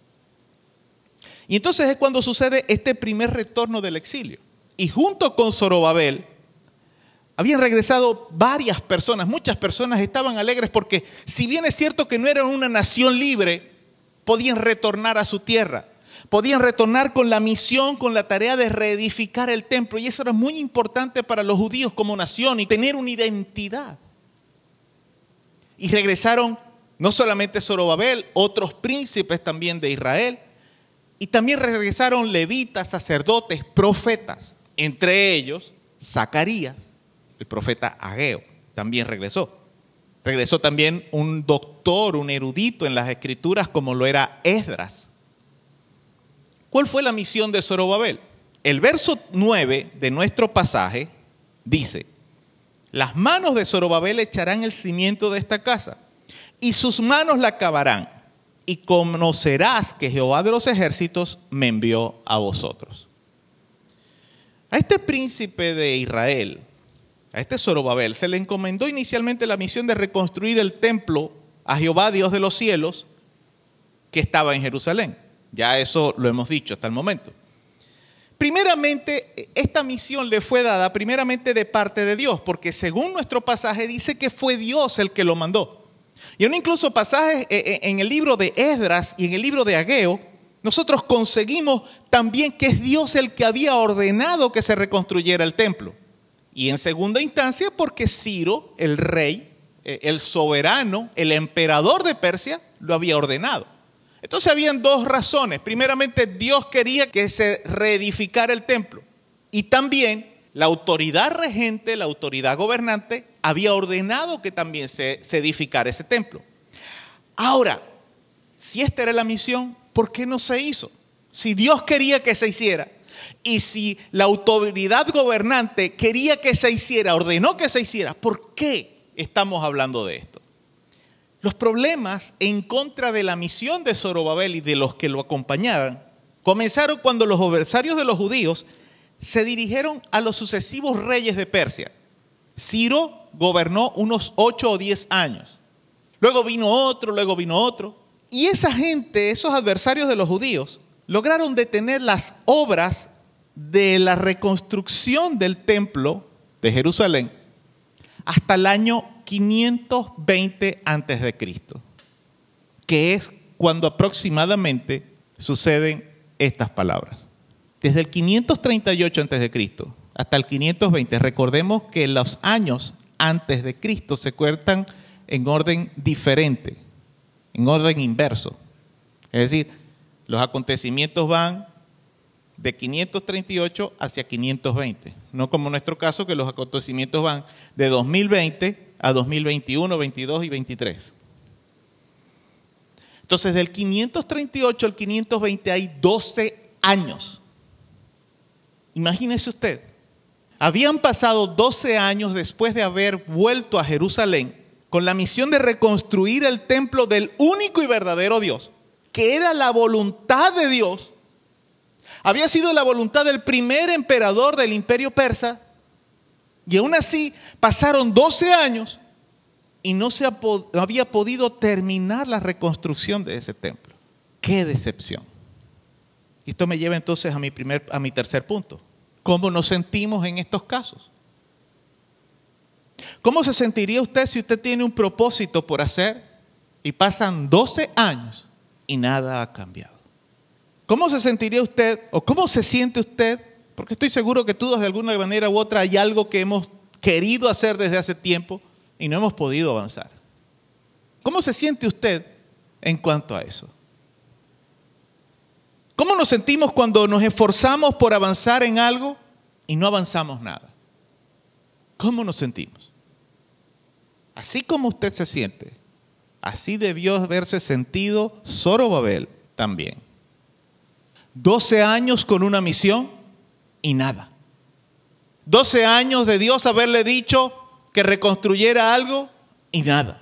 B: Y entonces es cuando sucede este primer retorno del exilio. Y junto con Zorobabel, habían regresado varias personas, muchas personas estaban alegres porque si bien es cierto que no eran una nación libre, podían retornar a su tierra, podían retornar con la misión, con la tarea de reedificar el templo. Y eso era muy importante para los judíos como nación y tener una identidad. Y regresaron no solamente Zorobabel, otros príncipes también de Israel, y también regresaron levitas, sacerdotes, profetas, entre ellos Zacarías. El profeta Ageo también regresó. Regresó también un doctor, un erudito en las escrituras como lo era Esdras. ¿Cuál fue la misión de Zorobabel? El verso nueve de nuestro pasaje dice, las manos de Zorobabel echarán el cimiento de esta casa y sus manos la acabarán y conocerás que Jehová de los ejércitos me envió a vosotros. A este príncipe de Israel, a este Zorobabel, se le encomendó inicialmente la misión de reconstruir el templo a Jehová, Dios de los cielos, que estaba en Jerusalén. Ya eso lo hemos dicho hasta el momento. Primeramente, esta misión le fue dada primeramente de parte de Dios, porque según nuestro pasaje dice que fue Dios el que lo mandó. Y en incluso pasajes en el libro de Esdras y en el libro de Ageo, nosotros conseguimos también que es Dios el que había ordenado que se reconstruyera el templo. Y en segunda instancia porque Ciro, el rey, el soberano, el emperador de Persia, lo había ordenado. Entonces habían dos razones. Primeramente, Dios quería que se reedificara el templo. Y también la autoridad regente, la autoridad gobernante, había ordenado que también se, se edificara ese templo. Ahora, si esta era la misión, ¿por qué no se hizo? Si Dios quería que se hiciera, y si la autoridad gobernante quería que se hiciera, ordenó que se hiciera, ¿por qué estamos hablando de esto. Los problemas en contra de la misión de Zorobabel y de los que lo acompañaban comenzaron cuando los adversarios de los judíos se dirigieron a los sucesivos reyes de Persia. Ciro gobernó unos ocho o diez años. Luego vino otro, luego vino otro. Y esa gente, esos adversarios de los judíos, lograron detener las obras de la reconstrucción del templo de Jerusalén hasta el año quinientos veinte antes de Cristo, que es cuando aproximadamente suceden estas palabras. Desde el quinientos treinta y ocho antes de Cristo hasta el quinientos veinte, recordemos que los años antes de Cristo se cuentan en orden diferente, en orden inverso. Es decir, los acontecimientos van de quinientos treinta y ocho hacia quinientos veinte. No como en nuestro caso, que los acontecimientos van de dos mil veinte a dos mil veintiuno, veintidós y veintitrés. Entonces, del quinientos treinta y ocho al quinientos veinte hay doce años. Imagínese usted. Habían pasado doce años después de haber vuelto a Jerusalén con la misión de reconstruir el templo del único y verdadero Dios, que era la voluntad de Dios. Había sido la voluntad del primer emperador del imperio persa, y aún así pasaron doce años y no se había podido terminar la reconstrucción de ese templo. ¡Qué decepción! Esto me lleva entonces a mi, primer, a mi tercer punto. ¿Cómo nos sentimos en estos casos? ¿Cómo se sentiría usted si usted tiene un propósito por hacer y pasan doce años y nada ha cambiado? ¿Cómo se sentiría usted o cómo se siente usted? Porque estoy seguro que todos de alguna manera u otra hay algo que hemos querido hacer desde hace tiempo y no hemos podido avanzar. ¿Cómo se siente usted en cuanto a eso? ¿Cómo nos sentimos cuando nos esforzamos por avanzar en algo y no avanzamos nada? ¿Cómo nos sentimos? Así como usted se siente, así debió haberse sentido Zorobabel también. doce años con una misión y nada. doce años de Dios haberle dicho que reconstruyera algo y nada.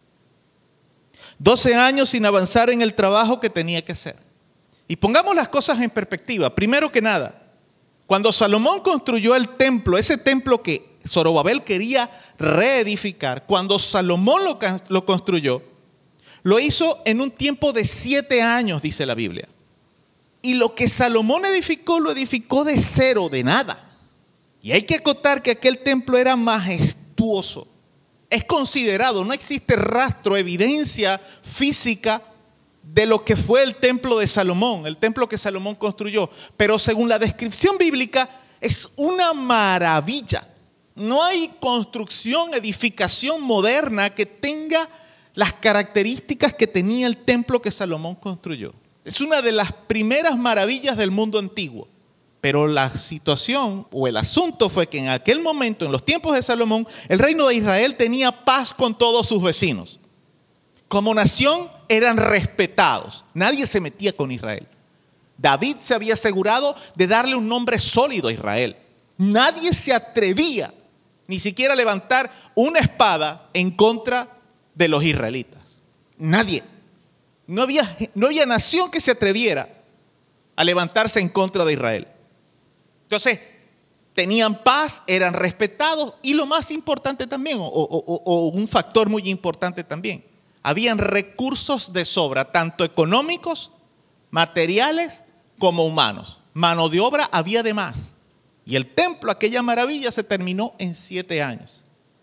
B: doce años sin avanzar en el trabajo que tenía que hacer. Y pongamos las cosas en perspectiva. Primero que nada, cuando Salomón construyó el templo, ese templo que Zorobabel quería reedificar, cuando Salomón lo, lo construyó, lo hizo en un tiempo de siete años, dice la Biblia. Y lo que Salomón edificó, lo edificó de cero, de nada. Y hay que acotar que aquel templo era majestuoso. Es considerado, no existe rastro, evidencia física de lo que fue el templo de Salomón, el templo que Salomón construyó. Pero según la descripción bíblica, es una maravilla. No hay construcción, edificación moderna que tenga las características que tenía el templo que Salomón construyó. Es una de las primeras maravillas del mundo antiguo. Pero la situación o el asunto fue que en aquel momento, en los tiempos de Salomón, el reino de Israel tenía paz con todos sus vecinos. Como nación eran respetados. Nadie se metía con Israel. David se había asegurado de darle un nombre sólido a Israel. Nadie se atrevía ni siquiera a levantar una espada en contra de los israelitas. Nadie. No había, no había nación que se atreviera a levantarse en contra de Israel. Entonces, tenían paz, eran respetados y lo más importante también, o, o, o, o un factor muy importante también, habían recursos de sobra, tanto económicos, materiales, como humanos. Mano de obra había de más. Y el templo, aquella maravilla, se terminó en siete años.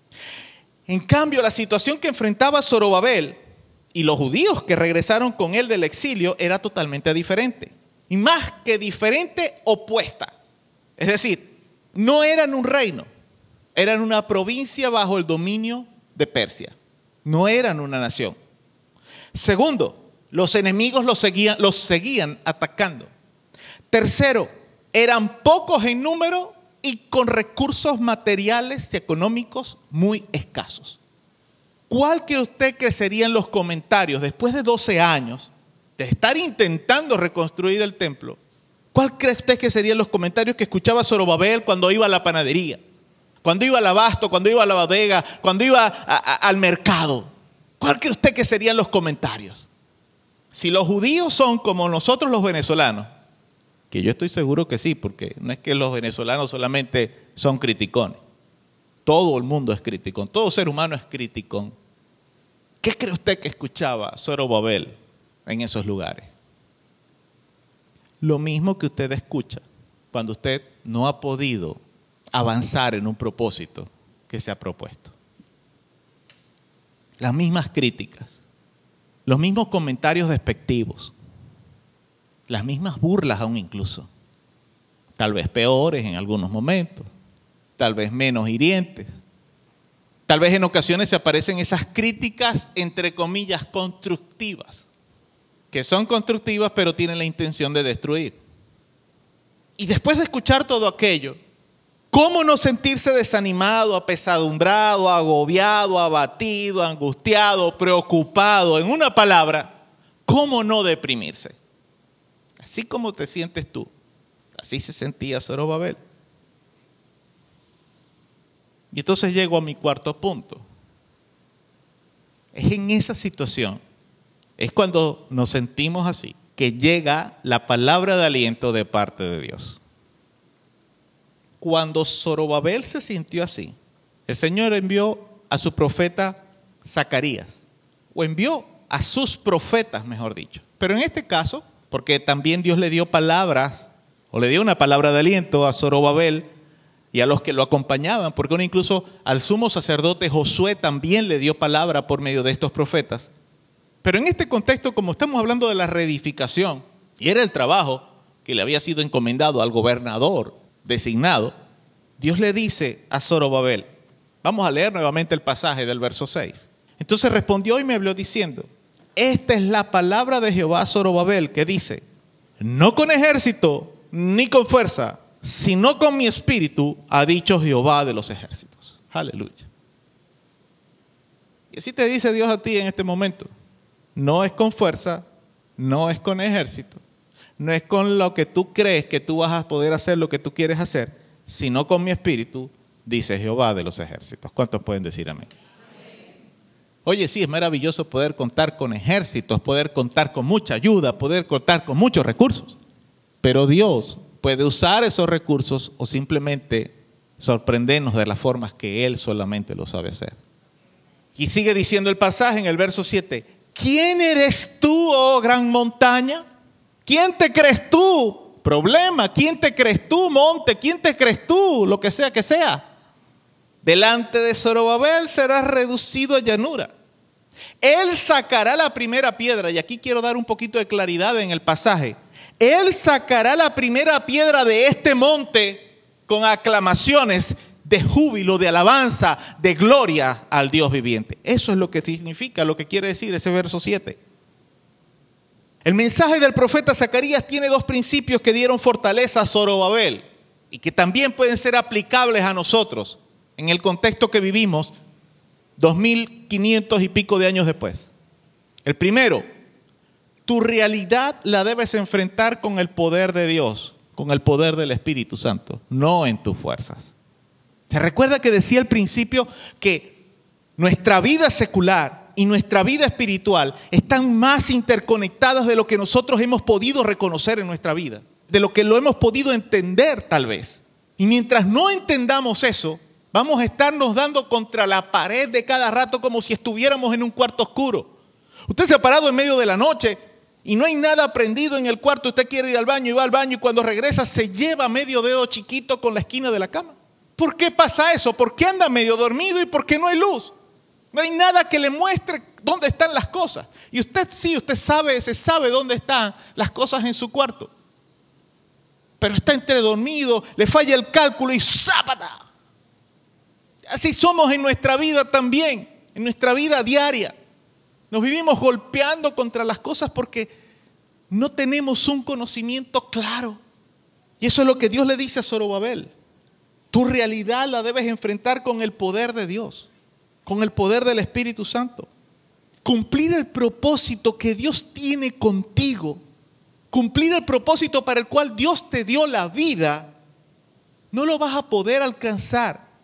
B: En cambio, la situación que enfrentaba Zorobabel y los judíos que regresaron con él del exilio era totalmente diferente. Y más que diferente, opuesta. Es decir, no eran un reino, eran una provincia bajo el dominio de Persia. No eran una nación. Segundo, los enemigos los seguían, los seguían atacando. Tercero, eran pocos en número y con recursos materiales y económicos muy escasos. ¿Cuál cree usted que serían los comentarios después de doce años de estar intentando reconstruir el templo? ¿Cuál cree usted que serían los comentarios que escuchaba Zorobabel cuando iba a la panadería? cuando iba al abasto, cuando iba a la bodega, cuando iba a, a, al mercado? ¿Cuál cree usted que serían los comentarios? Si los judíos son como nosotros los venezolanos, que yo estoy seguro que sí, porque no es que los venezolanos solamente son criticones. Todo el mundo es criticón, todo ser humano es criticón. ¿Qué cree usted que escuchaba Zorobabel en esos lugares? Lo mismo que usted escucha cuando usted no ha podido avanzar en un propósito que se ha propuesto. Las mismas críticas, los mismos comentarios despectivos, las mismas burlas aún incluso, tal vez peores en algunos momentos, tal vez menos hirientes. Tal vez en ocasiones se aparecen esas críticas, entre comillas, constructivas, que son constructivas pero tienen la intención de destruir. Y después de escuchar todo aquello, ¿cómo no sentirse desanimado, apesadumbrado, agobiado, abatido, angustiado, preocupado? En una palabra, ¿cómo no deprimirse? Así como te sientes tú, así se sentía Zorobabel. Y entonces llego a mi cuarto punto. Es en esa situación, es cuando nos sentimos así, que llega la palabra de aliento de parte de Dios. Cuando Zorobabel se sintió así, el Señor envió a su profeta Zacarías, o envió a sus profetas, mejor dicho. Pero en este caso, porque también Dios le dio palabras, o le dio una palabra de aliento a Zorobabel y a los que lo acompañaban, porque uno incluso al sumo sacerdote Josué también le dio palabra por medio de estos profetas. Pero en este contexto, como estamos hablando de la reedificación, y era el trabajo que le había sido encomendado al gobernador designado, Dios le dice a Zorobabel, vamos a leer nuevamente el pasaje del verso seis. Entonces respondió y me habló diciendo, esta es la palabra de Jehová a Zorobabel, que dice, no con ejército ni con fuerza, sino con mi espíritu, ha dicho Jehová de los ejércitos. Aleluya. Y así te dice Dios a ti en este momento. No es con fuerza, no es con ejército, no es con lo que tú crees que tú vas a poder hacer lo que tú quieres hacer, sino con mi espíritu, dice Jehová de los ejércitos. ¿Cuántos pueden decir amén? Oye, sí, es maravilloso poder contar con ejércitos, poder contar con mucha ayuda, poder contar con muchos recursos. Pero Dios puede usar esos recursos o simplemente sorprendernos de las formas que Él solamente lo sabe hacer. Y sigue diciendo el pasaje en el verso siete. ¿Quién eres tú, oh gran montaña? ¿Quién te crees tú? Problema. ¿Quién te crees tú, monte? ¿Quién te crees tú? Lo que sea que sea. Delante de Zorobabel serás reducido a llanura. Él sacará la primera piedra, y aquí quiero dar un poquito de claridad en el pasaje. Él sacará la primera piedra de este monte con aclamaciones de júbilo, de alabanza, de gloria al Dios viviente. Eso es lo que significa, lo que quiere decir ese verso siete. El mensaje del profeta Zacarías tiene dos principios que dieron fortaleza a Zorobabel y que también pueden ser aplicables a nosotros en el contexto que vivimos dos mil quinientos y pico de años después. El primero, tu realidad la debes enfrentar con el poder de Dios, con el poder del Espíritu Santo, no en tus fuerzas. ¿Se recuerda que decía al principio que nuestra vida secular y nuestra vida espiritual están más interconectadas de lo que nosotros hemos podido reconocer en nuestra vida, de lo que lo hemos podido entender tal vez? Y mientras no entendamos eso, vamos a estarnos dando contra la pared de cada rato como si estuviéramos en un cuarto oscuro. Usted se ha parado en medio de la noche y no hay nada prendido en el cuarto. Usted quiere ir al baño y va al baño y cuando regresa se lleva medio dedo chiquito con la esquina de la cama. ¿Por qué pasa eso? ¿Por qué anda medio dormido y por qué no hay luz? No hay nada que le muestre dónde están las cosas. Y usted sí, usted sabe, se sabe dónde están las cosas en su cuarto. Pero está entre dormido, le falla el cálculo y ¡zápata! Así somos en nuestra vida también, en nuestra vida diaria. Nos vivimos golpeando contra las cosas porque no tenemos un conocimiento claro. Y eso es lo que Dios le dice a Zorobabel. Tu realidad la debes enfrentar con el poder de Dios, con el poder del Espíritu Santo. Cumplir el propósito que Dios tiene contigo, cumplir el propósito para el cual Dios te dio la vida, no lo vas a poder alcanzar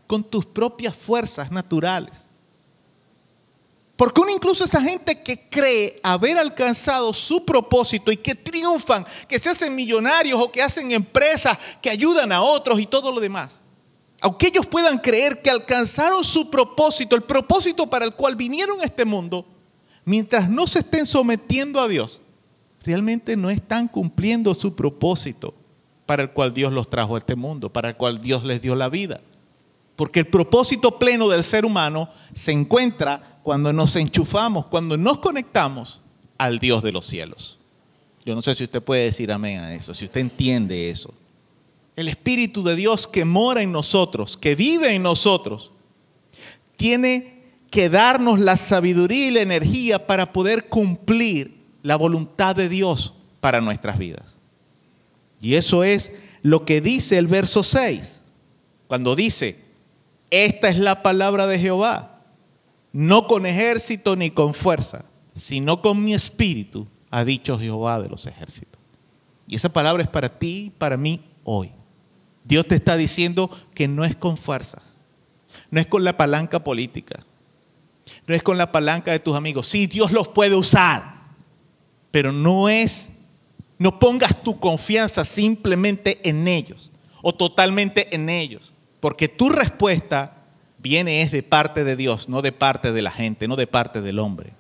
B: con tus propias fuerzas naturales. Porque uno, incluso esa gente que cree haber alcanzado su propósito y que triunfan, que se hacen millonarios o que hacen empresas, que ayudan a otros y todo lo demás. Aunque ellos puedan creer que alcanzaron su propósito, el propósito para el cual vinieron a este mundo, mientras no se estén sometiendo a Dios, realmente no están cumpliendo su propósito para el cual Dios los trajo a este mundo, para el cual Dios les dio la vida. Porque el propósito pleno del ser humano se encuentra cuando nos enchufamos, cuando nos conectamos al Dios de los cielos. Yo no sé si usted puede decir amén a eso, si usted entiende eso. El Espíritu de Dios que mora en nosotros, que vive en nosotros, tiene que darnos la sabiduría y la energía para poder cumplir la voluntad de Dios para nuestras vidas. Y eso es lo que dice el verso seis, cuando dice: esta es la palabra de Jehová, no con ejército ni con fuerza, sino con mi espíritu, ha dicho Jehová de los ejércitos. Y esa palabra es para ti y para mí hoy. Dios te está diciendo que no es con fuerzas, no es con la palanca política, no es con la palanca de tus amigos. Sí, Dios los puede usar, pero no es, no pongas tu confianza simplemente en ellos o totalmente en ellos, porque tu respuesta viene es de parte de Dios, no de parte de la gente, no de parte del hombre.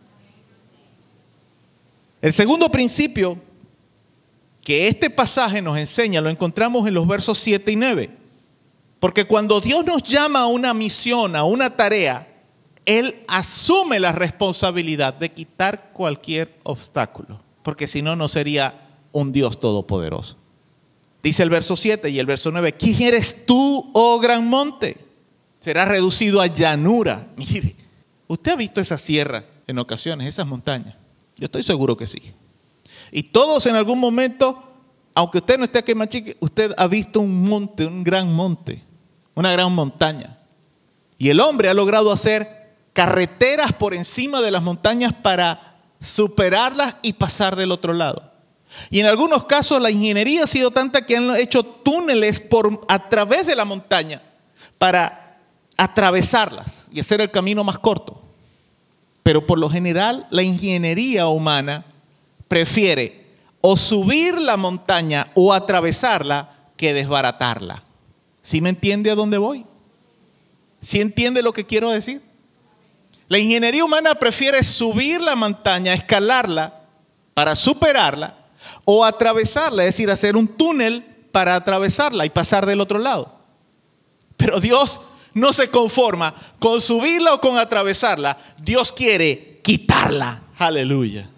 B: El segundo principio que este pasaje nos enseña lo encontramos en los versos siete y nueve. Porque cuando Dios nos llama a una misión, a una tarea, Él asume la responsabilidad de quitar cualquier obstáculo. Porque si no, no sería un Dios todopoderoso. Dice el verso siete y el verso nueve: ¿quién eres tú, oh gran monte? Será reducido a llanura. Mire, usted ha visto esa sierra en ocasiones, esas montañas. Yo estoy seguro que sí. Y todos en algún momento, aunque usted no esté aquí en Machique, usted ha visto un monte, un gran monte, una gran montaña. Y el hombre ha logrado hacer carreteras por encima de las montañas para superarlas y pasar del otro lado. Y en algunos casos la ingeniería ha sido tanta que han hecho túneles por, a través de la montaña para atravesarlas y hacer el camino más corto. Pero por lo general la ingeniería humana prefiere o subir la montaña o atravesarla que desbaratarla. ¿Sí me entiende a dónde voy? ¿Sí entiende lo que quiero decir? La ingeniería humana prefiere subir la montaña, escalarla para superarla o atravesarla, es decir, hacer un túnel para atravesarla y pasar del otro lado. Pero Dios no se conforma con subirla o con atravesarla. Dios quiere quitarla. Aleluya.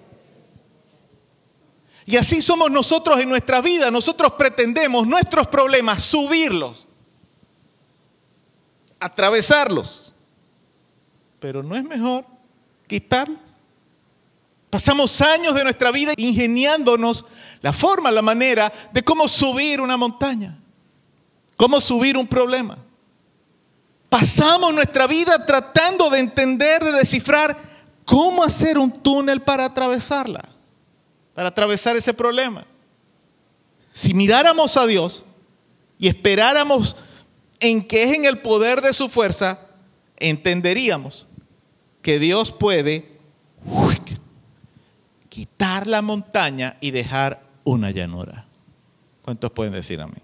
B: Y así somos nosotros en nuestra vida. Nosotros pretendemos nuestros problemas subirlos, atravesarlos. Pero no es mejor quitarlos. Pasamos años de nuestra vida ingeniándonos la forma, la manera de cómo subir una montaña, cómo subir un problema. Pasamos nuestra vida tratando de entender, de descifrar cómo hacer un túnel para atravesarla, para atravesar ese problema. Si miráramos a Dios y esperáramos en que es en el poder de su fuerza, entenderíamos que Dios puede uy, quitar la montaña y dejar una llanura. ¿Cuántos pueden decir amén?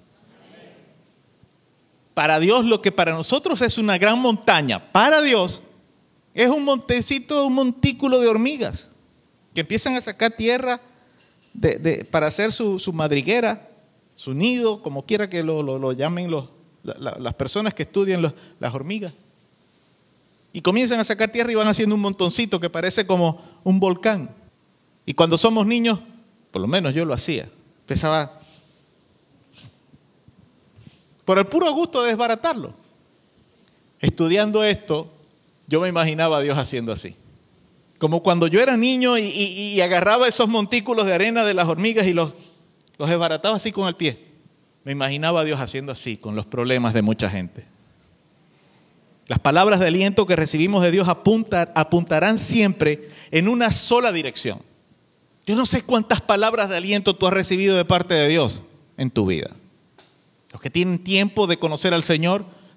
B: Para Dios lo que para nosotros es una gran montaña, para Dios es un montecito, un montículo de hormigas que empiezan a sacar tierra de, de, para hacer su, su madriguera, su nido, como quiera que lo, lo, lo llamen los, la, la, las personas que estudian los, las hormigas. Y comienzan a sacar tierra y van haciendo un montoncito que parece como un volcán. Y cuando somos niños, por lo menos yo lo hacía, empezaba por el puro gusto de desbaratarlo. Estudiando esto, yo me imaginaba a Dios haciendo así. Como cuando yo era niño y, y, y agarraba esos montículos de arena de las hormigas y los, los desbarataba así con el pie. Me imaginaba a Dios haciendo así con los problemas de mucha gente. Las palabras de aliento que recibimos de Dios apuntar, apuntarán siempre en una sola dirección. Yo no sé cuántas palabras de aliento tú has recibido de parte de Dios en tu vida. Los que tienen tiempo de conocer al Señor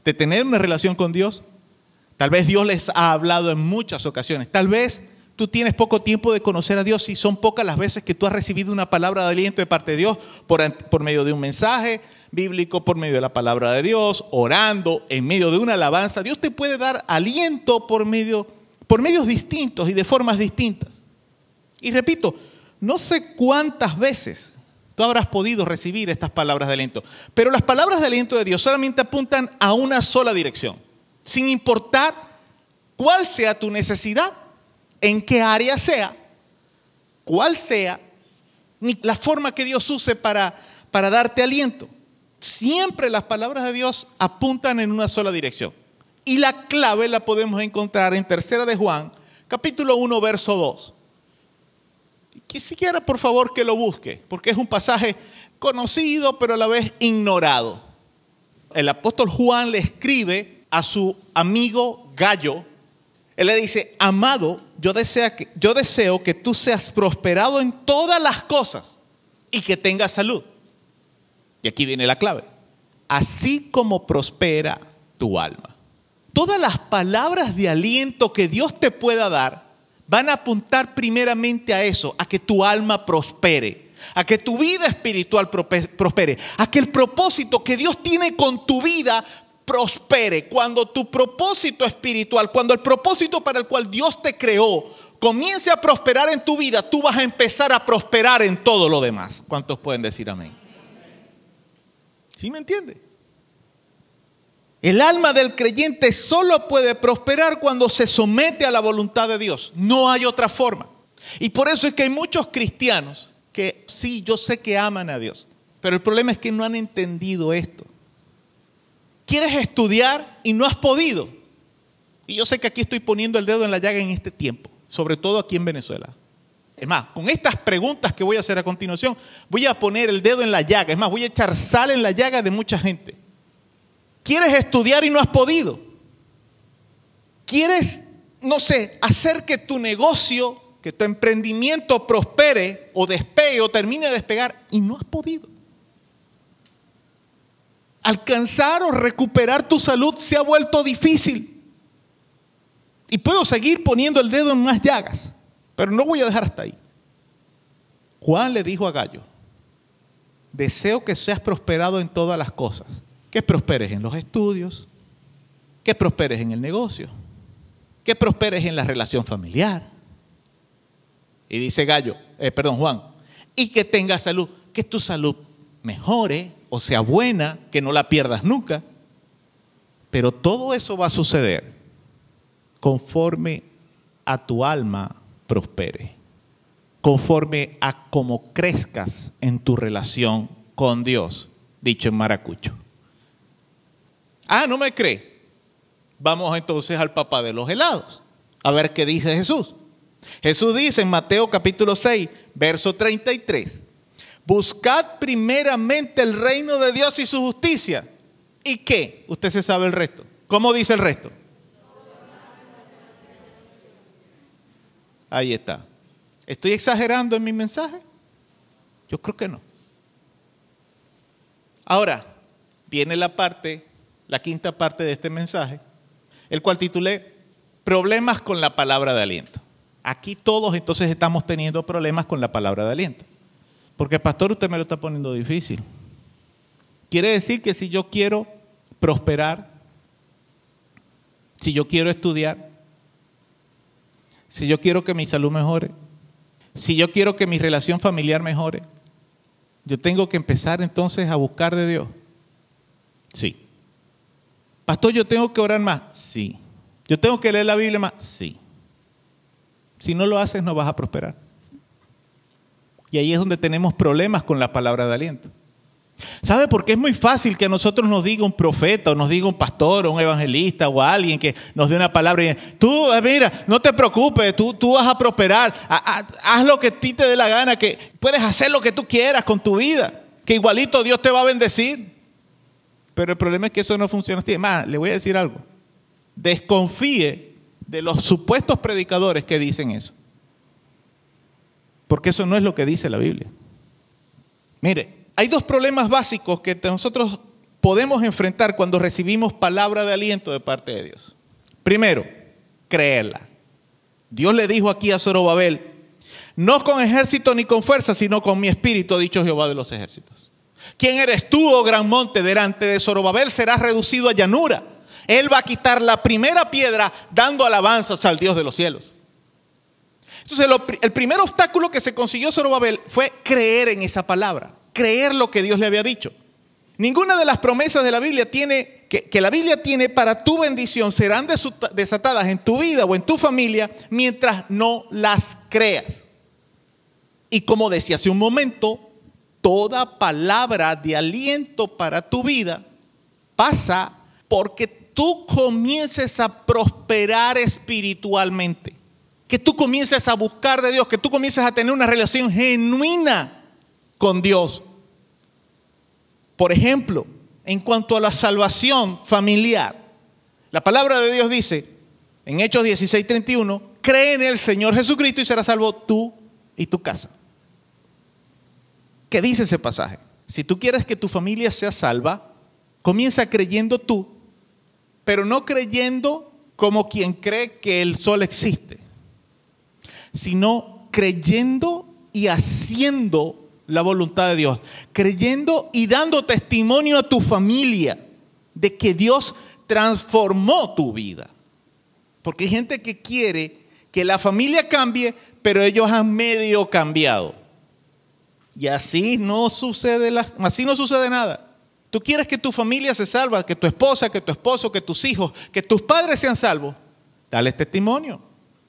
B: de tener una relación con Dios. Tal vez Dios les ha hablado en muchas ocasiones. Tal vez tú tienes poco tiempo de conocer a Dios y son pocas las veces que tú has recibido una palabra de aliento de parte de Dios por, por medio de un mensaje bíblico, por medio de la palabra de Dios, orando, en medio de una alabanza. Dios te puede dar aliento por, medio, por medios distintos y de formas distintas. Y repito, no sé cuántas veces tú habrás podido recibir estas palabras de aliento, pero las palabras de aliento de Dios solamente apuntan a una sola dirección, sin importar cuál sea tu necesidad, en qué área sea, cuál sea, ni la forma que Dios use para, para darte aliento. Siempre las palabras de Dios apuntan en una sola dirección. Y la clave la podemos encontrar en Tercera de Juan, capítulo uno, verso dos. Quisiera, por favor, que lo busque, porque es un pasaje conocido, pero a la vez ignorado. El apóstol Juan le escribe a su amigo Gallo. Él le dice: amado, yo deseo, que, yo deseo que tú seas prosperado en todas las cosas y que tengas salud. Y aquí viene la clave. Así como prospera tu alma. Todas las palabras de aliento que Dios te pueda dar van a apuntar primeramente a eso, a que tu alma prospere, a que tu vida espiritual prospere, a que el propósito que Dios tiene con tu vida prospere. Cuando tu propósito espiritual, cuando el propósito para el cual Dios te creó comience a prosperar en tu vida, tú vas a empezar a prosperar en todo lo demás. ¿Cuántos pueden decir amén? ¿Sí me entiende? El alma del creyente solo puede prosperar cuando se somete a la voluntad de Dios. No hay otra forma. Y por eso es que hay muchos cristianos que sí, yo sé que aman a Dios, pero el problema es que no han entendido esto. Quieres estudiar y no has podido. Y yo sé que aquí estoy poniendo el dedo en la llaga en este tiempo, sobre todo aquí en Venezuela. Es más, con estas preguntas que voy a hacer a continuación, voy a poner el dedo en la llaga. Es más, voy a echar sal en la llaga de mucha gente. Quieres estudiar y no has podido. Quieres, no sé, hacer que tu negocio, que tu emprendimiento prospere o despegue o termine de despegar y no has podido. Alcanzar o recuperar tu salud se ha vuelto difícil. Y puedo seguir poniendo el dedo en más llagas, pero no voy a dejar hasta ahí. Juan le dijo a Gallo: deseo que seas prosperado en todas las cosas. Que prosperes en los estudios, que prosperes en el negocio, que prosperes en la relación familiar. Y dice Gallo, eh, perdón, Juan, y que tengas salud, que tu salud mejore o sea buena, que no la pierdas nunca. Pero todo eso va a suceder conforme a tu alma prospere, conforme a cómo crezcas en tu relación con Dios, dicho en maracucho. Ah, ¿no me cree? Vamos entonces al papá de los helados, a ver qué dice Jesús. Jesús dice en Mateo capítulo seis, verso treinta y tres, buscad primeramente el reino de Dios y su justicia. ¿Y qué? Usted se sabe el resto. ¿Cómo dice el resto? Ahí está. ¿Estoy exagerando en mi mensaje? Yo creo que no. Ahora, viene la parte, la quinta parte de este mensaje, el cual titulé Problemas con la palabra de aliento. Aquí todos entonces estamos teniendo problemas con la palabra de aliento. Porque, pastor, usted me lo está poniendo difícil. Quiere decir que si yo quiero prosperar, si yo quiero estudiar, si yo quiero que mi salud mejore, si yo quiero que mi relación familiar mejore, yo tengo que empezar entonces a buscar de Dios. Sí. Pastor, ¿yo tengo que orar más? Sí. ¿Yo tengo que leer la Biblia más? Sí. Si no lo haces, no vas a prosperar. Y ahí es donde tenemos problemas con la palabra de aliento. ¿Sabe? Porque es muy fácil que a nosotros nos diga un profeta, o nos diga un pastor, o un evangelista, o alguien que nos dé una palabra y tú, mira, no te preocupes, tú, tú vas a prosperar, haz lo que a ti te dé la gana, que puedes hacer lo que tú quieras con tu vida, que igualito Dios te va a bendecir. Pero el problema es que eso no funciona así. Más, le voy a decir algo. Desconfíe de los supuestos predicadores que dicen eso. Porque eso no es lo que dice la Biblia. Mire, hay dos problemas básicos que nosotros podemos enfrentar cuando recibimos palabra de aliento de parte de Dios. Primero, creerla. Dios le dijo aquí a Zorobabel: no con ejército ni con fuerza, sino con mi espíritu, ha dicho Jehová de los ejércitos. ¿Quién eres tú, oh gran monte? Delante de Zorobabel serás reducido a llanura. Él va a quitar la primera piedra dando alabanzas al Dios de los cielos. Entonces, lo, el primer obstáculo que se consiguió Zorobabel fue creer en esa palabra, creer lo que Dios le había dicho. Ninguna de las promesas de la Biblia tiene, que, que la Biblia tiene para tu bendición serán desatadas en tu vida o en tu familia mientras no las creas. Y como decía hace un momento, toda palabra de aliento para tu vida pasa porque tú comiences a prosperar espiritualmente. Que tú comiences a buscar de Dios, que tú comiences a tener una relación genuina con Dios. Por ejemplo, en cuanto a la salvación familiar, la palabra de Dios dice en Hechos dieciséis treinta y uno, cree en el Señor Jesucristo y serás salvo tú y tu casa. ¿Qué dice ese pasaje? Si tú quieres que tu familia sea salva, comienza creyendo tú, pero no creyendo como quien cree que el sol existe, sino creyendo y haciendo la voluntad de Dios, creyendo y dando testimonio a tu familia de que Dios transformó tu vida. Porque hay gente que quiere que la familia cambie, pero ellos han medio cambiado. Y así no sucede, la, así no sucede nada. Tú quieres que tu familia se salva, que tu esposa, que tu esposo, que tus hijos, que tus padres sean salvos. Dale testimonio.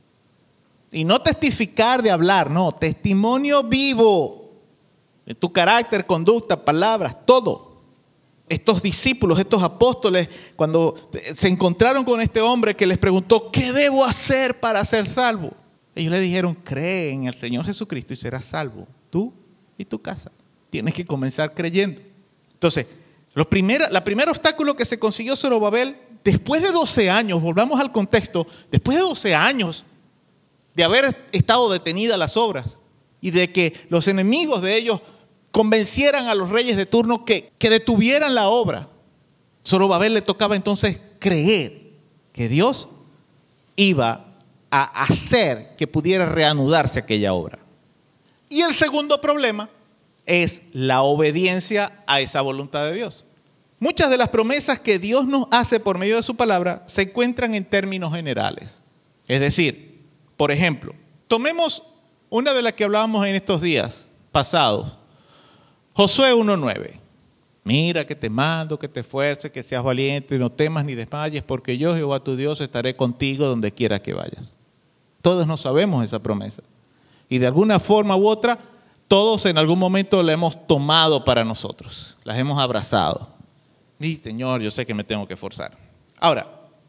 B: Y no testificar de hablar, no, testimonio vivo. De tu carácter, conducta, palabras, todo. Estos discípulos, estos apóstoles, cuando se encontraron con este hombre que les preguntó, ¿qué debo hacer para ser salvo? Ellos le dijeron, cree en el Señor Jesucristo y serás salvo, tú y tu casa. Tienes que comenzar creyendo. Entonces, lo primera, la primer obstáculo que se consiguió Zorobabel, después de doce años, volvamos al contexto, después de doce años de haber estado detenidas las obras y de que los enemigos de ellos convencieran a los reyes de turno que, que detuvieran la obra, Zorobabel le tocaba entonces creer que Dios iba a hacer que pudiera reanudarse aquella obra. Y el segundo problema es la obediencia a esa voluntad de Dios. Muchas de las promesas que Dios nos hace por medio de su palabra se encuentran en términos generales. Es decir, por ejemplo, tomemos una de las que hablábamos en estos días pasados, Josué uno nueve. Mira que te mando, que te esfuerces, que seas valiente, no temas ni desmayes, porque yo, Jehová tu Dios, estaré contigo donde quiera que vayas. Todos no sabemos esa promesa. Y de alguna forma u otra, todos en algún momento la hemos tomado para nosotros. Las hemos abrazado. Y Señor, yo sé que me tengo que esforzar. Ahora,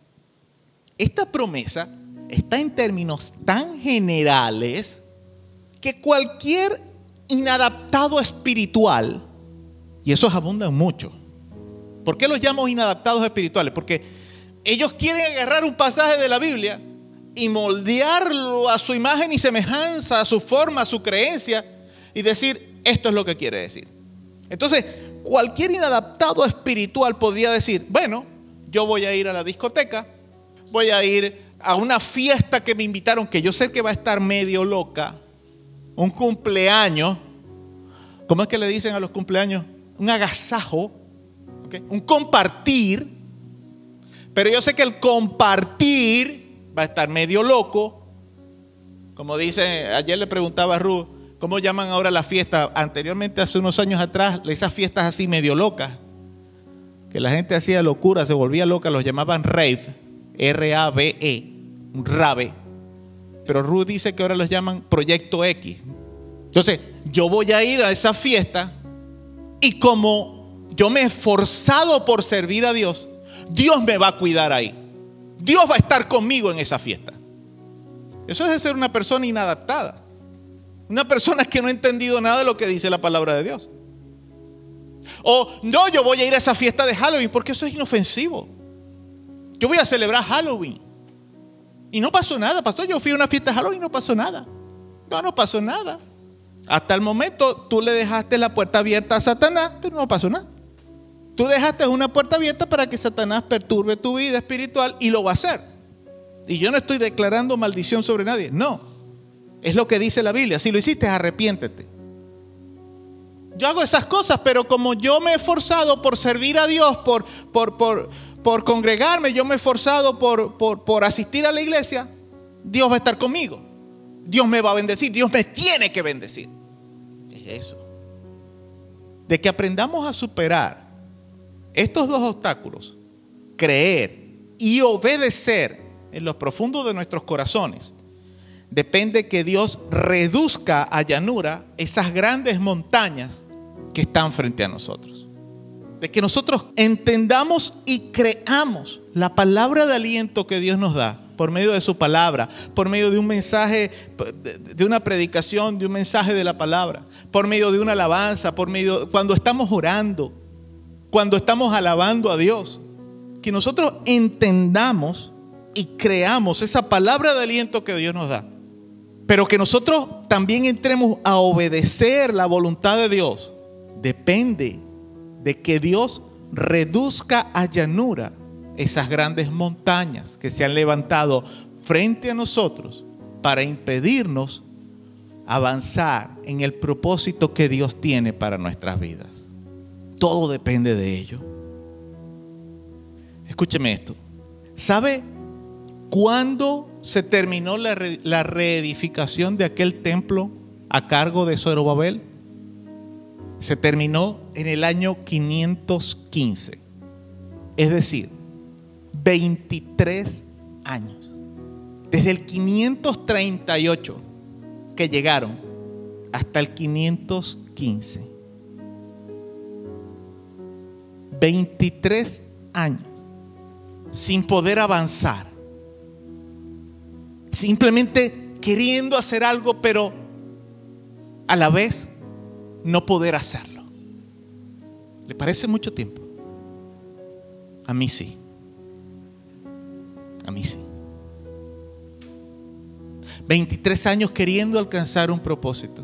B: esta promesa está en términos tan generales que cualquier inadaptado espiritual, y esos abundan mucho. ¿Por qué los llamo inadaptados espirituales? Porque ellos quieren agarrar un pasaje de la Biblia y moldearlo a su imagen y semejanza, a su forma, a su creencia, y decir, esto es lo que quiere decir. Entonces, cualquier inadaptado espiritual podría decir, bueno, yo voy a ir a la discoteca, voy a ir a una fiesta que me invitaron, que yo sé que va a estar medio loca, un cumpleaños. ¿Cómo es que le dicen a los cumpleaños? Un agasajo, ¿okay? Un compartir. Pero yo sé que el compartir va a estar medio loco. Como dice, ayer le preguntaba a Ruth, ¿cómo llaman ahora la fiesta? Anteriormente, hace unos años atrás, esas fiestas así medio locas, que la gente hacía locura, se volvía loca, los llamaban rave, R A V E, un rave. Pero Ruth dice que ahora los llaman Proyecto X. Entonces, yo voy a ir a esa fiesta y como yo me he esforzado por servir a Dios, Dios me va a cuidar ahí. Dios va a estar conmigo en esa fiesta. Eso es de ser una persona inadaptada. Una persona que no ha entendido nada de lo que dice la palabra de Dios. O no, yo voy a ir a esa fiesta de Halloween porque eso es inofensivo. Yo voy a celebrar Halloween. Y no pasó nada, pastor. Yo fui a una fiesta de Halloween y no pasó nada. No, no pasó nada. Hasta el momento tú le dejaste la puerta abierta a Satanás, pero no pasó nada. Tú dejaste una puerta abierta para que Satanás perturbe tu vida espiritual y lo va a hacer. Y yo no estoy declarando maldición sobre nadie, no. Es lo que dice la Biblia. Si lo hiciste, arrepiéntete. Yo hago esas cosas, pero como yo me he esforzado por servir a Dios, por, por, por, por congregarme, yo me he esforzado por, por, por asistir a la iglesia, Dios va a estar conmigo. Dios me va a bendecir. Dios me tiene que bendecir. Es eso. De que aprendamos a superar estos dos obstáculos, creer y obedecer en lo profundo de nuestros corazones, depende que Dios reduzca a llanura esas grandes montañas que están frente a nosotros. De que nosotros entendamos y creamos la palabra de aliento que Dios nos da por medio de su palabra, por medio de un mensaje, de una predicación, de un mensaje de la palabra, por medio de una alabanza, por medio, cuando estamos orando, cuando estamos alabando a Dios, que nosotros entendamos y creamos esa palabra de aliento que Dios nos da, pero que nosotros también entremos a obedecer la voluntad de Dios. Depende de que Dios reduzca a llanura esas grandes montañas que se han levantado frente a nosotros para impedirnos avanzar en el propósito que Dios tiene para nuestras vidas. Todo depende de ello. Escúcheme esto. ¿Sabe cuándo se terminó la, re, la reedificación de aquel templo a cargo de Zorobabel? Se terminó en el año quinientos quince. Es decir, veintitrés años. Desde el quinientos treinta y ocho que llegaron hasta el quinientos quince. veintitrés años sin poder avanzar. Simplemente queriendo hacer algo, pero a la vez no poder hacerlo. ¿Le parece mucho tiempo? A mí sí. A mí sí. veintitrés años queriendo alcanzar un propósito.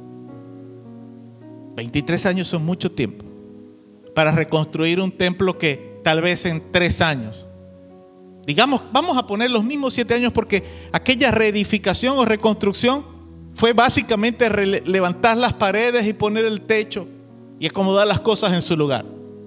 B: veintitrés años son mucho tiempo para reconstruir un templo que tal vez en tres años, digamos, vamos a poner los mismos siete años, porque aquella reedificación o reconstrucción fue básicamente re- levantar las paredes y poner el techo y acomodar las cosas en su lugar.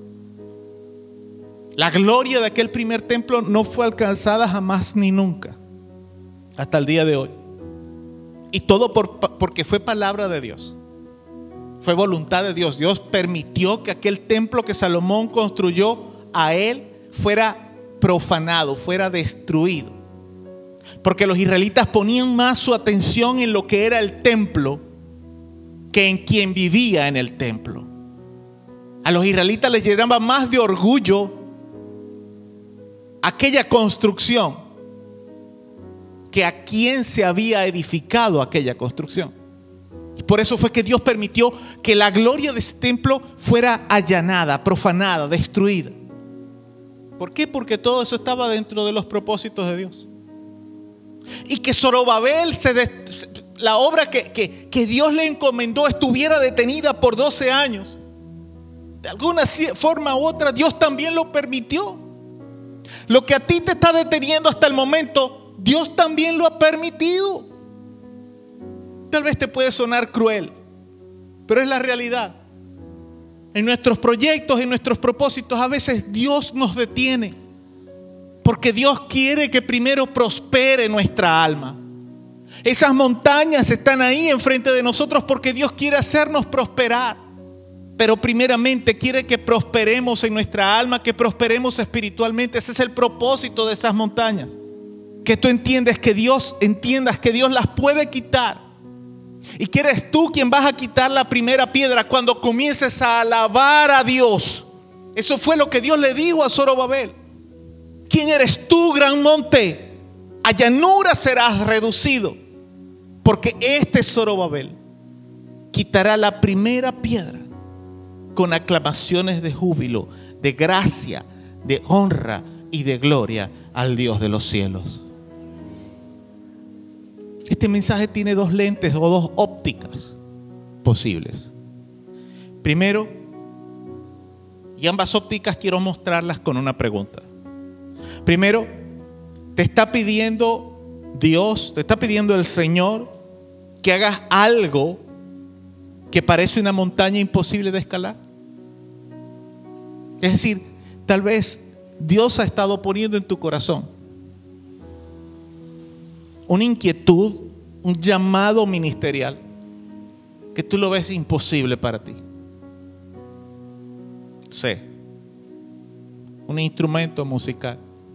B: La gloria de aquel primer templo no fue alcanzada jamás ni nunca hasta el día de hoy. Y todo por, porque fue palabra de Dios. Fue voluntad de Dios. Dios permitió que aquel templo que Salomón construyó a él fuera profanado, fuera destruido. Porque los israelitas ponían más su atención en lo que era el templo que en quien vivía en el templo. A los israelitas les llenaba más de orgullo aquella construcción que a quien se había edificado aquella construcción. Y por eso fue que Dios permitió que la gloria de ese templo fuera allanada, profanada, destruida. ¿Por qué? Porque todo eso estaba dentro de los propósitos de Dios. Y que Zorobabel, se de, la obra que, que, que Dios le encomendó, estuviera detenida por doce años. De alguna forma u otra, Dios también lo permitió. Lo que a ti te está deteniendo hasta el momento, Dios también lo ha permitido. Tal vez te puede sonar cruel, pero es la realidad. En nuestros proyectos, en nuestros propósitos, a veces Dios nos detiene, porque Dios quiere que primero prospere nuestra alma. Esas montañas están ahí enfrente de nosotros porque Dios quiere hacernos prosperar. Pero primeramente quiere que prosperemos en nuestra alma, que prosperemos espiritualmente. Ese es el propósito de esas montañas. Que tú entiendes que Dios, entiendas que Dios las puede quitar. Y que eres tú quien vas a quitar la primera piedra cuando comiences a alabar a Dios. Eso fue lo que Dios le dijo a Zorobabel. ¿Quién eres tú, gran monte? A llanura serás reducido. Porque este Zorobabel quitará la primera piedra con aclamaciones de júbilo, de gracia, de honra y de gloria al Dios de los cielos. Este mensaje tiene dos lentes o dos ópticas posibles. Primero, Y ambas ópticas quiero mostrarlas con una pregunta. Primero, te está pidiendo Dios, te está pidiendo el Señor que hagas algo que parece una montaña imposible de escalar. Es decir, tal vez Dios ha estado poniendo en tu corazón una inquietud, un llamado ministerial que tú lo ves imposible para ti. Sé, un instrumento musical,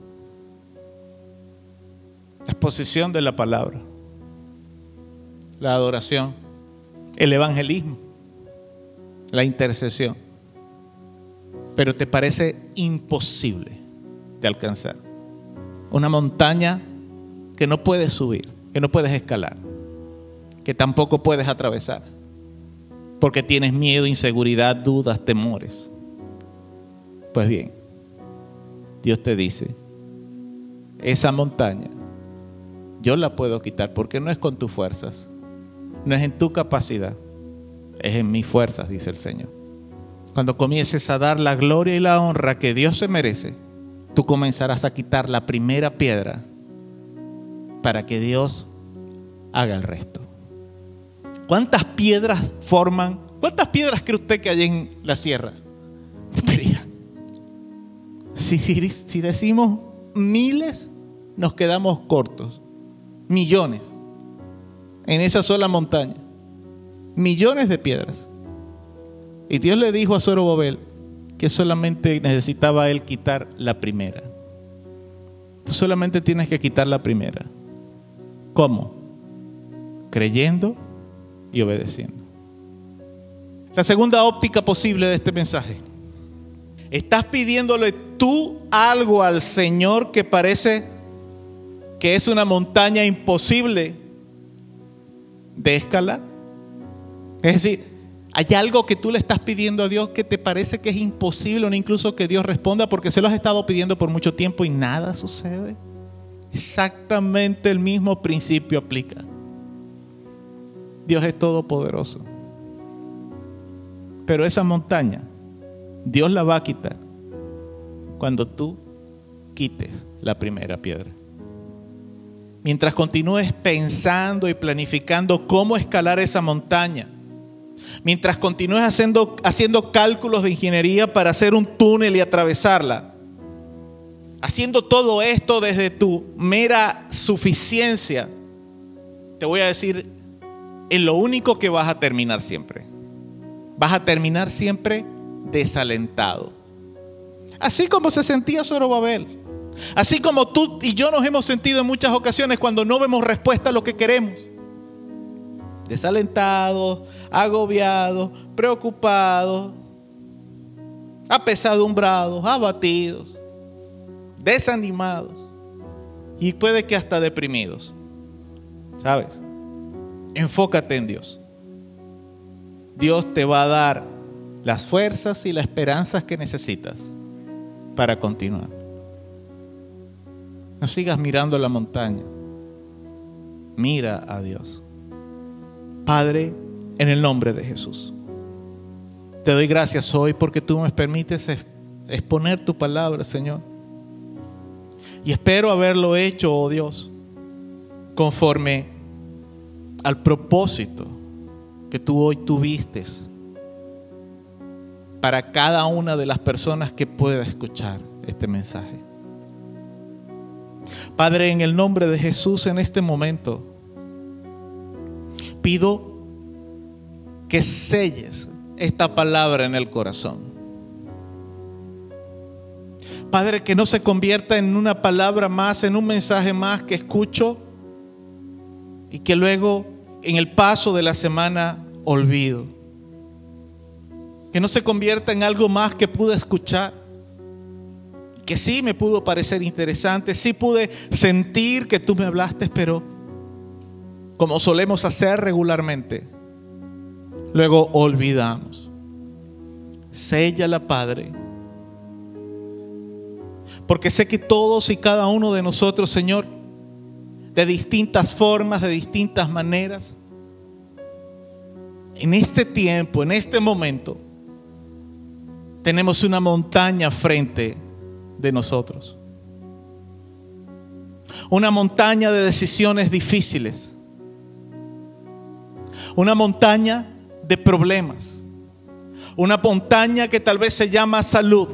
B: la exposición de la palabra, la adoración, el evangelismo, la intercesión, pero te parece imposible de alcanzar. Una montaña que no puedes subir, que no puedes escalar, que tampoco puedes atravesar, porque tienes miedo, inseguridad, dudas, temores. Pues bien, Dios te dice, esa montaña yo la puedo quitar, porque no es con tus fuerzas, no es en tu capacidad, es en mis fuerzas, dice el Señor. Cuando comiences a dar la gloria y la honra que Dios se merece, tú comenzarás a quitar la primera piedra para que Dios haga el resto. ¿Cuántas piedras forman? ¿Cuántas piedras cree usted que hay en la sierra? Si, si decimos miles, nos quedamos cortos. Millones. En esa sola montaña. Millones de piedras. Y Dios le dijo a Zorobabel que solamente necesitaba él quitar la primera. Tú solamente tienes que quitar la primera. ¿Cómo? Creyendo y obedeciendo. La segunda óptica posible de este mensaje. ¿Estás pidiéndole tú algo al Señor que parece que es una montaña imposible de escalar? Es decir, ¿hay algo que tú le estás pidiendo a Dios que te parece que es imposible o incluso que Dios responda porque se lo has estado pidiendo por mucho tiempo y nada sucede? Exactamente el mismo principio aplica. Dios es todopoderoso. Pero esa montaña, Dios la va a quitar cuando tú quites la primera piedra. Mientras continúes pensando y planificando cómo escalar esa montaña, mientras continúes haciendo, haciendo cálculos de ingeniería para hacer un túnel y atravesarla, haciendo todo esto desde tu mera suficiencia, te voy a decir, en lo único que vas a terminar siempre. Vas a terminar siempre desalentado. Así como se sentía Zorobabel. Así como tú y yo nos hemos sentido en muchas ocasiones cuando no vemos respuesta a lo que queremos. Desalentados, agobiados, preocupados, apesadumbrados, abatidos, desanimados y puede que hasta deprimidos. ¿Sabes? Enfócate en Dios. Dios te va a dar las fuerzas y las esperanzas que necesitas para continuar. No sigas mirando la montaña. Mira a Dios. Padre, en el nombre de Jesús, te doy gracias hoy porque tú me permites exponer tu palabra, Señor. Y espero haberlo hecho, oh Dios, conforme al propósito que tú hoy tuviste para cada una de las personas que pueda escuchar este mensaje. Padre, en el nombre de Jesús, en este momento, pido que selles esta palabra en el corazón. Padre, que no se convierta en una palabra más, en un mensaje más que escucho y que luego en el paso de la semana olvido. Que no se convierta en algo más que pude escuchar, que sí me pudo parecer interesante, sí pude sentir que tú me hablaste, pero como solemos hacer regularmente, luego olvidamos. Séllala, Padre, porque sé que todos y cada uno de nosotros, Señor, de distintas formas, de distintas maneras, en este tiempo, en este momento, tenemos una montaña frente de nosotros. Una montaña de decisiones difíciles. Una montaña de problemas. Una montaña que tal vez se llama salud.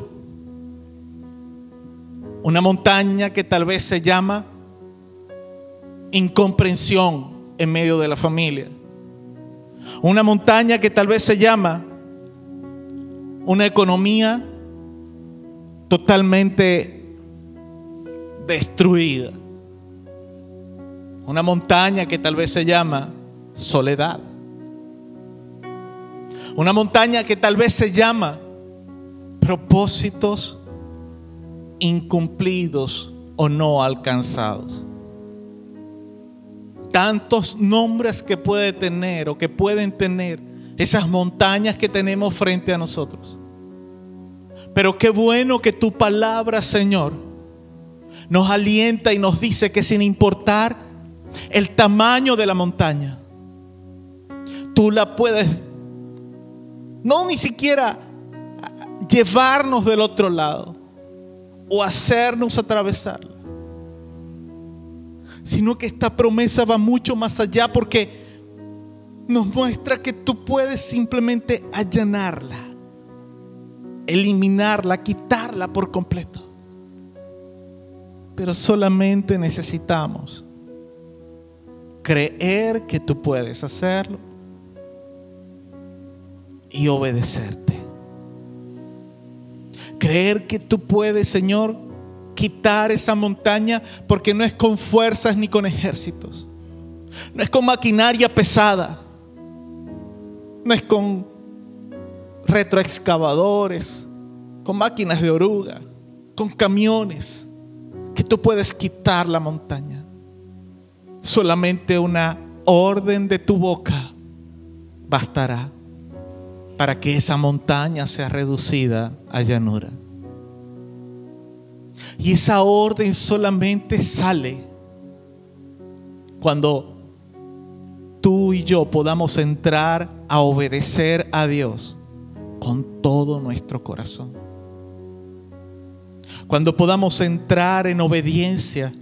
B: Una montaña que tal vez se llama incomprensión en medio de la familia. Una montaña que tal vez se llama una economía totalmente destruida. Una montaña que tal vez se llama soledad. Una montaña que tal vez se llama propósitos incumplidos o no alcanzados. Tantos nombres que puede tener o que pueden tener esas montañas que tenemos frente a nosotros. Pero qué bueno que tu palabra, Señor, nos alienta y nos dice que sin importar el tamaño de la montaña, tú la puedes, no ni siquiera llevarnos del otro lado o hacernos atravesarla, sino que esta promesa va mucho más allá, porque nos muestra que tú puedes simplemente allanarla, eliminarla, quitarla por completo. Pero solamente necesitamos creer que tú puedes hacerlo y obedecerte. Creer que tú puedes, Señor, quitar esa montaña, porque no es con fuerzas ni con ejércitos, no es con maquinaria pesada, no es con retroexcavadores, con máquinas de oruga, con camiones, que tú puedes quitar la montaña. Solamente una orden de tu boca bastará para que esa montaña sea reducida a llanura. Y esa orden solamente sale cuando tú y yo podamos entrar a obedecer a Dios con todo nuestro corazón. Cuando podamos entrar en obediencia,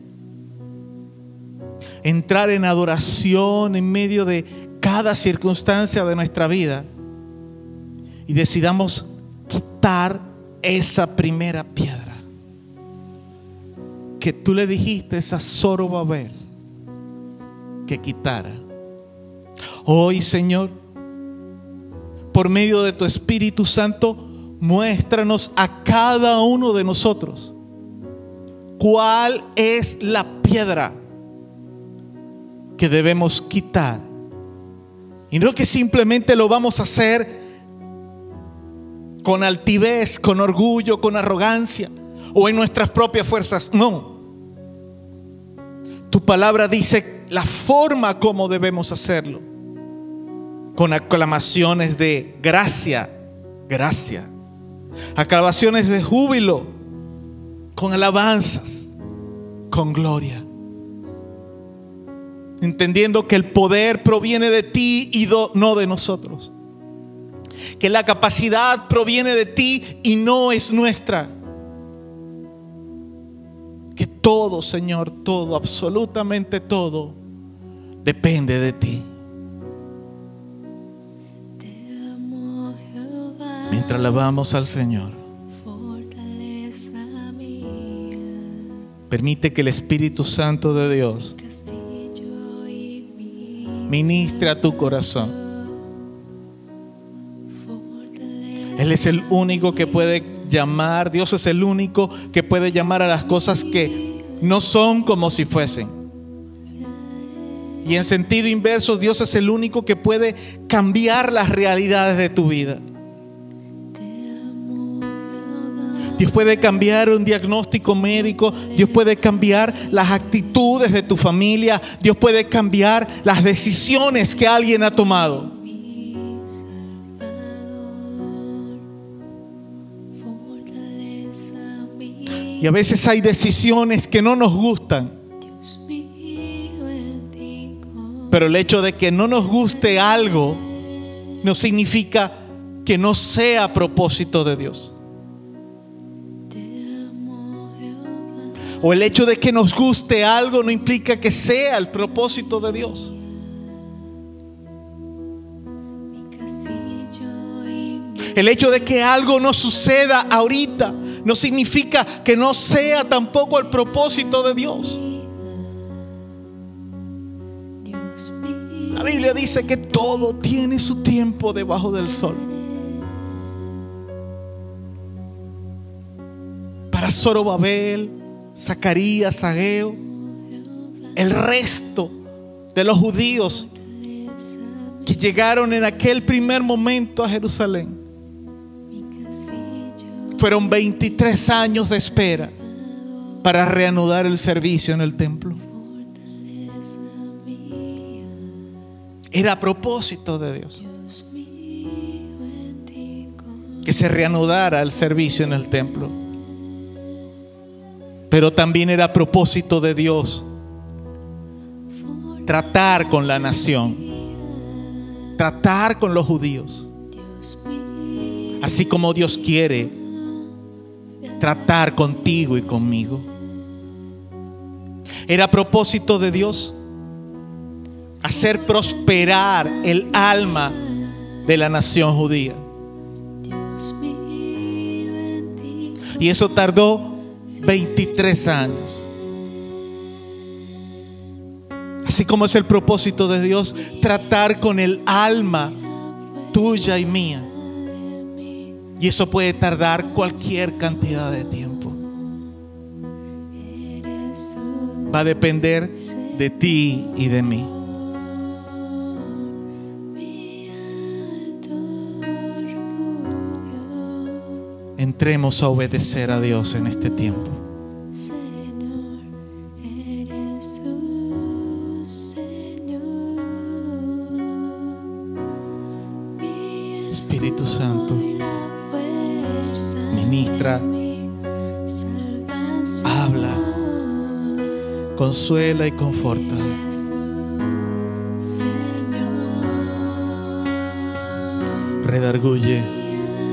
B: entrar en adoración en medio de cada circunstancia de nuestra vida y decidamos quitar esa primera piedra que tú le dijiste a Zorobabel que quitara. Hoy, Señor, por medio de tu Espíritu Santo, muéstranos a cada uno de nosotros cuál es la piedra que debemos quitar. Y no que simplemente lo vamos a hacer con altivez, con orgullo, con arrogancia o en nuestras propias fuerzas. No. Tu palabra dice la forma como debemos hacerlo: con aclamaciones de gracia, gracia, aclamaciones de júbilo, con alabanzas, con gloria, entendiendo que el poder proviene de ti y do, no de nosotros, que la capacidad proviene de ti y no es nuestra, que todo, Señor, todo, absolutamente todo depende de ti. Mientras alabamos al Señor, permite que el Espíritu Santo de Dios ministre a tu corazón. Él es el único que puede llamar, Dios es el único que puede llamar a las cosas que no son como si fuesen. Y en sentido inverso, Dios es el único que puede cambiar las realidades de tu vida. Dios puede cambiar un diagnóstico médico. Dios puede cambiar las actitudes de tu familia. Dios puede cambiar las decisiones que alguien ha tomado. Y a veces hay decisiones que no nos gustan. Pero el hecho de que no nos guste algo no significa que no sea a propósito de Dios. O el hecho de que nos guste algo no implica que sea el propósito de Dios. El hecho de que algo no suceda ahorita no significa que no sea tampoco el propósito de Dios. La Biblia dice que todo tiene su tiempo debajo del sol. Para Zorobabel, Zacarías, Ageo, el resto de los judíos que llegaron en aquel primer momento a Jerusalén, fueron veintitrés años de espera para reanudar el servicio en el templo. Era a propósito de Dios que se reanudara el servicio en el templo. Pero también era a propósito de Dios tratar con la nación, tratar con los judíos, así como Dios quiere tratar contigo y conmigo. Era a propósito de Dios hacer prosperar el alma de la nación judía. Y eso tardó veintitrés años. Así como es el propósito de Dios tratar con el alma tuya y mía. Y eso puede tardar cualquier cantidad de tiempo. Va a depender de ti y de mí. Entremos a obedecer a Dios en este tiempo. Espíritu Santo, ministra, habla, consuela y conforta. Redarguye.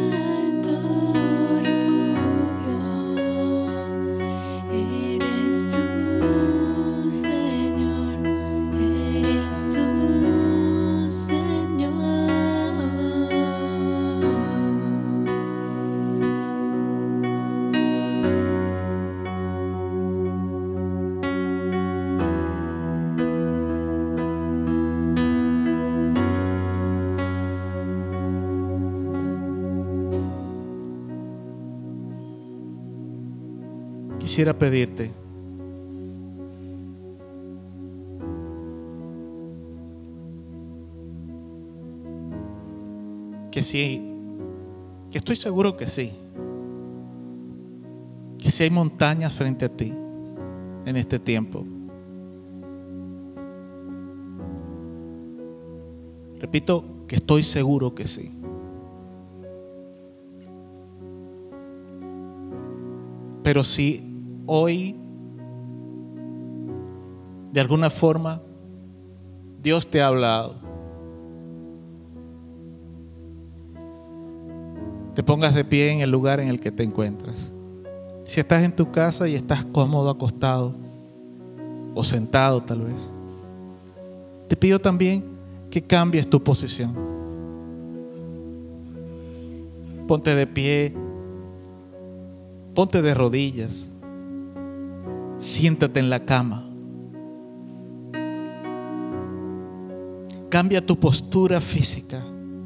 B: Quisiera pedirte que sí, que estoy seguro que sí, que sí hay montañas frente a ti en este tiempo. Repito que estoy seguro que sí. Pero si hoy, de alguna forma, Dios te ha hablado, te pongas de pie en el lugar en el que te encuentras. Si estás en tu casa y estás cómodo acostado o sentado tal vez, te pido también que cambies tu posición. Ponte de pie, ponte de rodillas, siéntate en la cama. Cambia tu postura física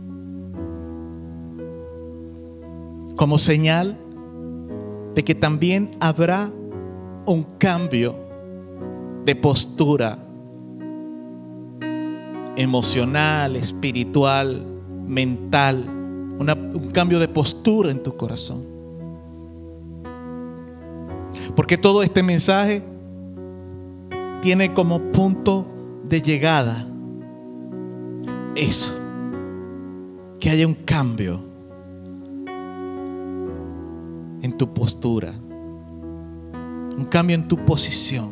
B: como señal de que también habrá un cambio de postura emocional, espiritual, mental, una, un cambio de postura en tu corazón. Porque todo este mensaje tiene como punto de llegada eso, que haya un cambio en tu postura, un cambio en tu posición.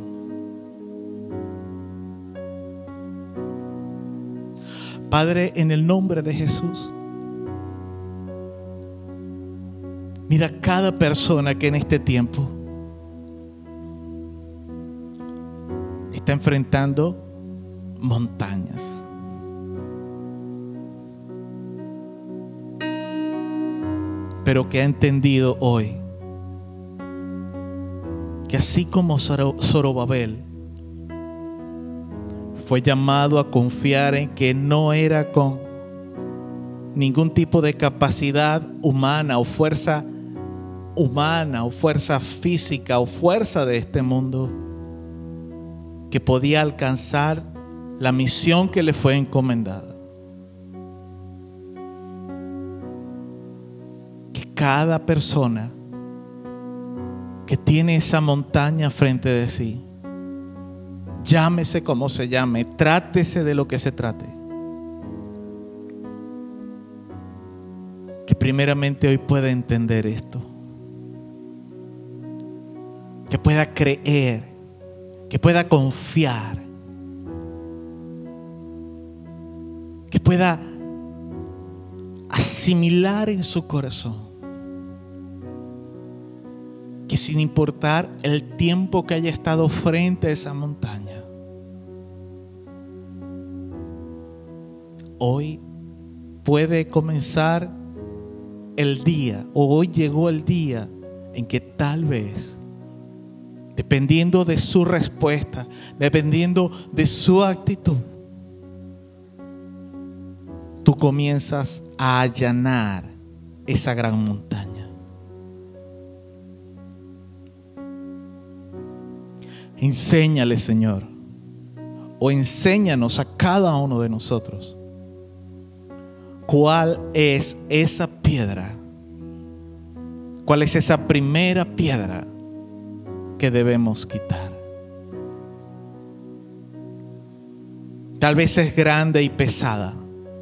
B: Padre, en el nombre de Jesús, mira cada persona que en este tiempo está enfrentando montañas. Pero que ha entendido hoy que así como Zorobabel fue llamado a confiar en que no era con ningún tipo de capacidad humana o fuerza humana o fuerza física o fuerza de este mundo que podía alcanzar la misión que le fue encomendada. Que cada persona que tiene esa montaña frente de sí, llámese como se llame, trátese de lo que se trate, que primeramente hoy pueda entender esto, que pueda creer, que pueda confiar, que pueda asimilar en su corazón que sin importar el tiempo que haya estado frente a esa montaña, hoy puede comenzar el día, o hoy llegó el día en que tal vez, dependiendo de su respuesta, dependiendo de su actitud, tú comienzas a allanar esa gran montaña. Enséñale, Señor, o enséñanos a cada uno de nosotros cuál es esa piedra, cuál es esa primera piedra que debemos quitar. Tal vez es grande y pesada,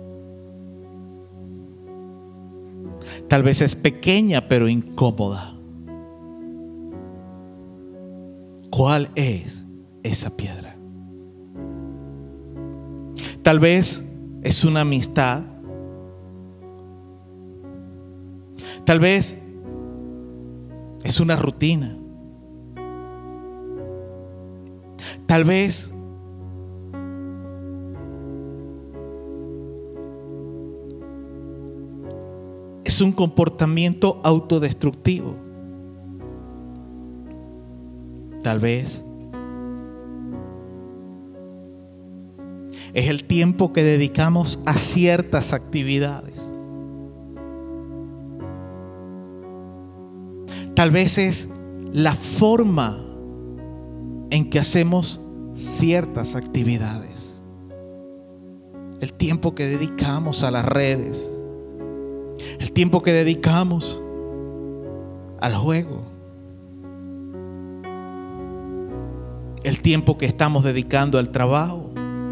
B: tal vez es pequeña pero incómoda. ¿Cuál es esa piedra? Tal vez es una amistad. Tal vez es una rutina. Tal vez es un comportamiento autodestructivo. Tal vez es el tiempo que dedicamos a ciertas actividades. Tal vez es la forma en que hacemos ciertas actividades. El tiempo que dedicamos a las redes. El tiempo que dedicamos al juego. El tiempo que estamos dedicando al trabajo.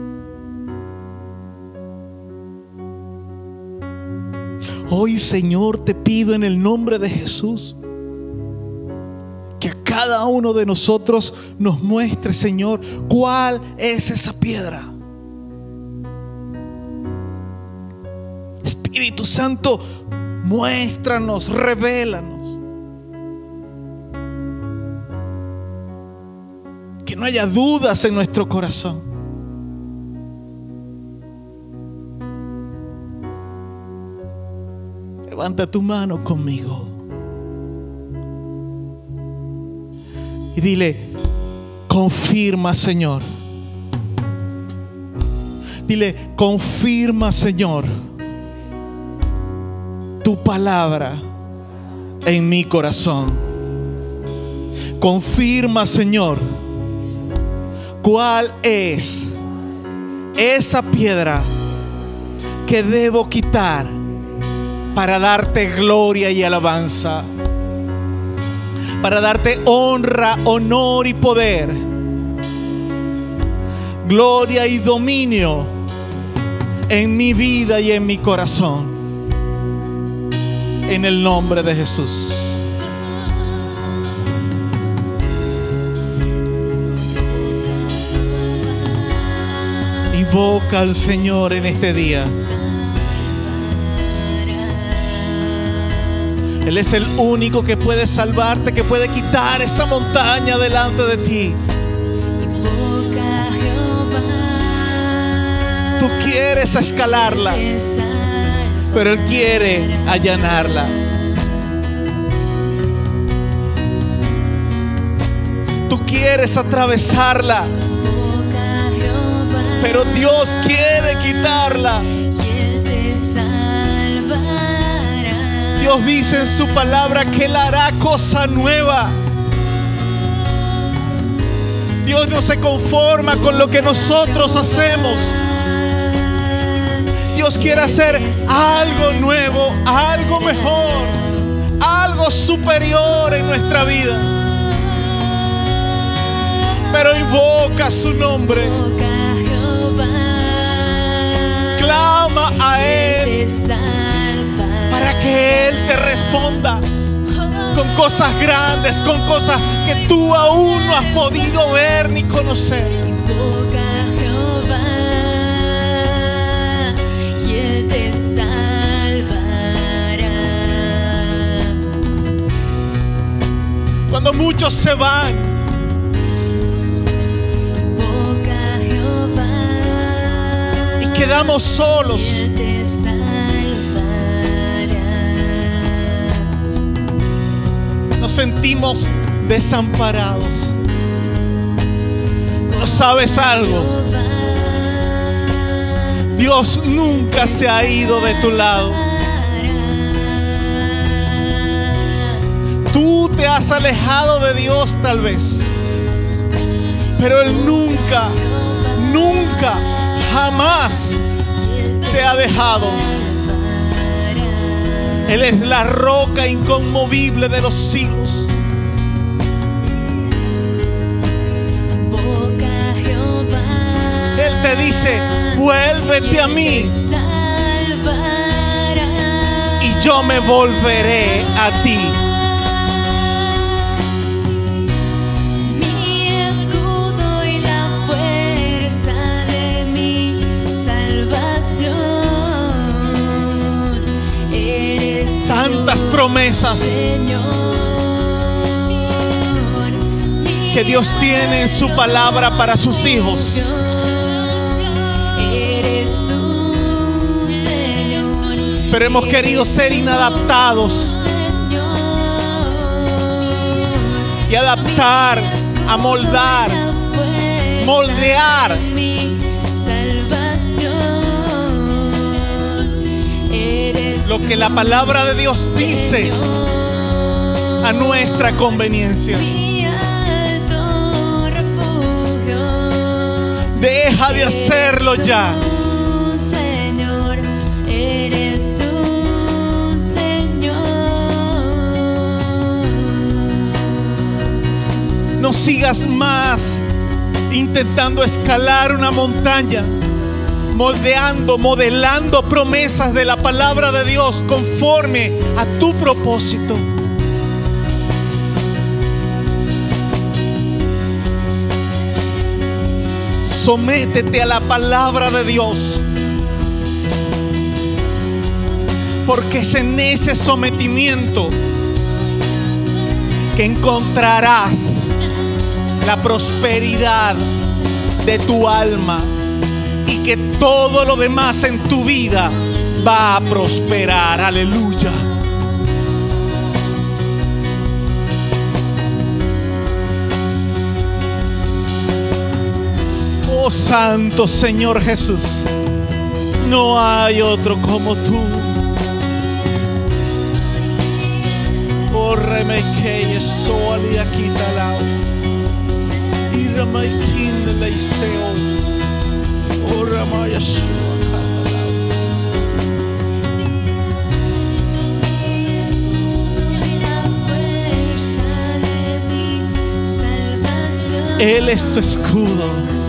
B: Hoy, Señor, te pido en el nombre de Jesús que a cada uno de nosotros nos muestre, Señor, cuál es esa piedra. Espíritu Santo, muéstranos, revélanos. Que no haya dudas en nuestro corazón. Levanta tu mano conmigo y dile: confirma, Señor. Dile: confirma, Señor, tu palabra en mi corazón. Confirma, Señor, cuál es esa piedra que debo quitar para darte gloria y alabanza, para darte honra, honor y poder, gloria y dominio en mi vida y en mi corazón, en el nombre de Jesús. Invoca al Señor en este día. Él es el único que puede salvarte, que puede quitar esa montaña delante de ti.
C: Invoca
B: Tú quieres escalarla, pero Él quiere allanarla. Tú quieres atravesarla, pero Dios quiere quitarla. Dios dice en su palabra que Él hará cosa nueva. Dios no se conforma con lo que nosotros hacemos. Dios quiere hacer algo nuevo, algo mejor, algo superior en nuestra vida. Pero invoca su nombre. Clama a Él para que Él te responda con cosas grandes, con cosas que tú aún no has podido ver ni conocer.
C: Invoca a Jehová y Él te salvará.
B: Cuando muchos se van,
C: Invoca a Jehová
B: y quedamos solos,
C: y Él te salvará.
B: nos sentimos desamparados. Pero ¿sabes algo? Dios nunca se ha ido de tu lado. Tú te has alejado de Dios tal vez, pero Él nunca, nunca, jamás te ha dejado. Él es la roca inconmovible de los siglos. Él te dice: vuélvete a mí y yo me volveré a ti.
C: Mi escudo y la fuerza de mi salvación. Eres
B: Tantas promesas que Dios tiene en su palabra para sus hijos. Pero hemos querido ser inadaptados y adaptar, amoldar, moldear lo que la palabra de Dios dice a nuestra conveniencia. Deja de hacerlo ya.
C: Señor, eres tú, Señor.
B: No sigas más intentando escalar una montaña, moldeando, modelando promesas de la palabra de Dios conforme a tu propósito. Sométete a la palabra de Dios, porque es en ese sometimiento que encontrarás la prosperidad de tu alma y que todo lo demás en tu vida va a prosperar. Aleluya. Oh Santo Señor Jesús, no hay otro como tú. Oh Remeque Soli aquí talao y Ramaikin de Leiseo. Oh Ramaya Shua catalao. Él es tu escudo.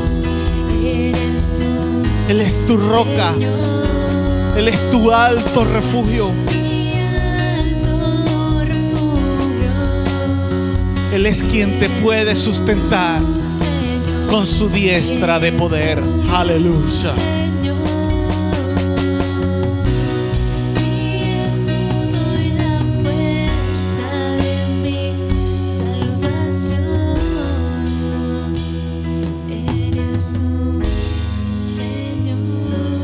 B: Él es tu roca. Él es tu alto refugio. Él es quien te puede sustentar con su diestra de poder. Aleluya.
C: Eres tú, Señor.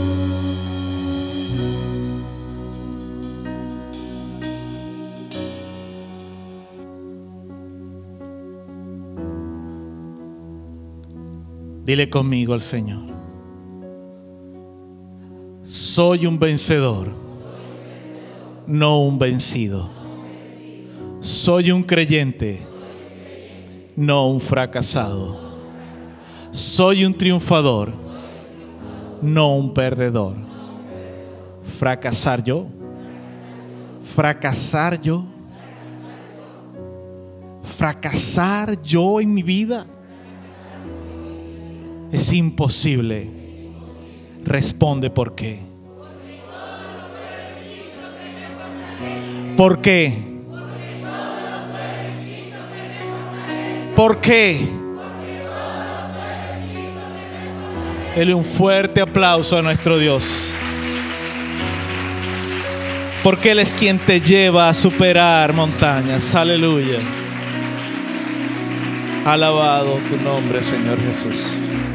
B: Dile conmigo al Señor: soy un vencedor, no un vencido. Soy un creyente, no un fracasado. Soy un triunfador, no un perdedor. Fracasar yo, fracasar yo, fracasar yo en mi vida es imposible. Responde por qué. ¿Por qué? ¿Por qué? Dele un fuerte aplauso a nuestro Dios. Porque Él es quien te lleva a superar montañas. Aleluya. Alabado tu nombre, Señor Jesús.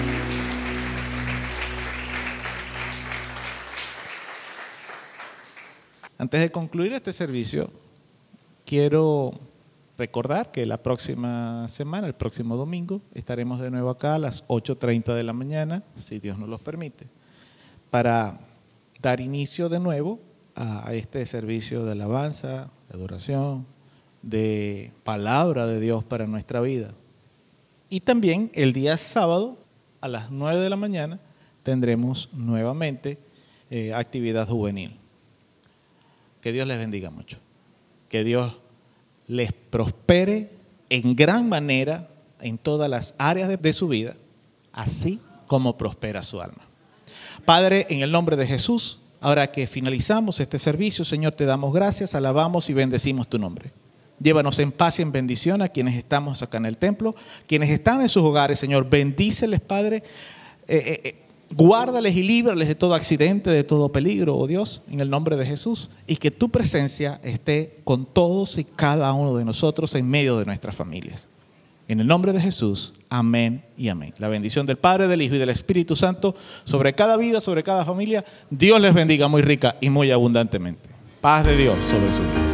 B: Antes de concluir este servicio, quiero recordar que la próxima semana, el próximo domingo, estaremos de nuevo acá a las ocho treinta de la mañana, si Dios nos lo permite, para dar inicio de nuevo a este servicio de alabanza, de adoración, de palabra de Dios para nuestra vida. Y también el día sábado, a las nueve de la mañana, tendremos nuevamente eh, actividad juvenil. Que Dios les bendiga mucho. Que Dios les prospere en gran manera en todas las áreas de, de su vida, así como prospera su alma. Padre, en el nombre de Jesús, ahora que finalizamos este servicio, Señor, te damos gracias, alabamos y bendecimos tu nombre. Llévanos en paz y en bendición a quienes estamos acá en el templo, quienes están en sus hogares, Señor, bendíceles, Padre, eh, eh, eh, guárdales y líbrales de todo accidente, de todo peligro, oh Dios, en el nombre de Jesús, y que tu presencia esté con todos y cada uno de nosotros en medio de nuestras familias. En el nombre de Jesús, amén y amén. La bendición del Padre, del Hijo y del Espíritu Santo sobre cada vida, sobre cada familia. Dios les bendiga muy rica y muy abundantemente. Paz de Dios sobre su vida.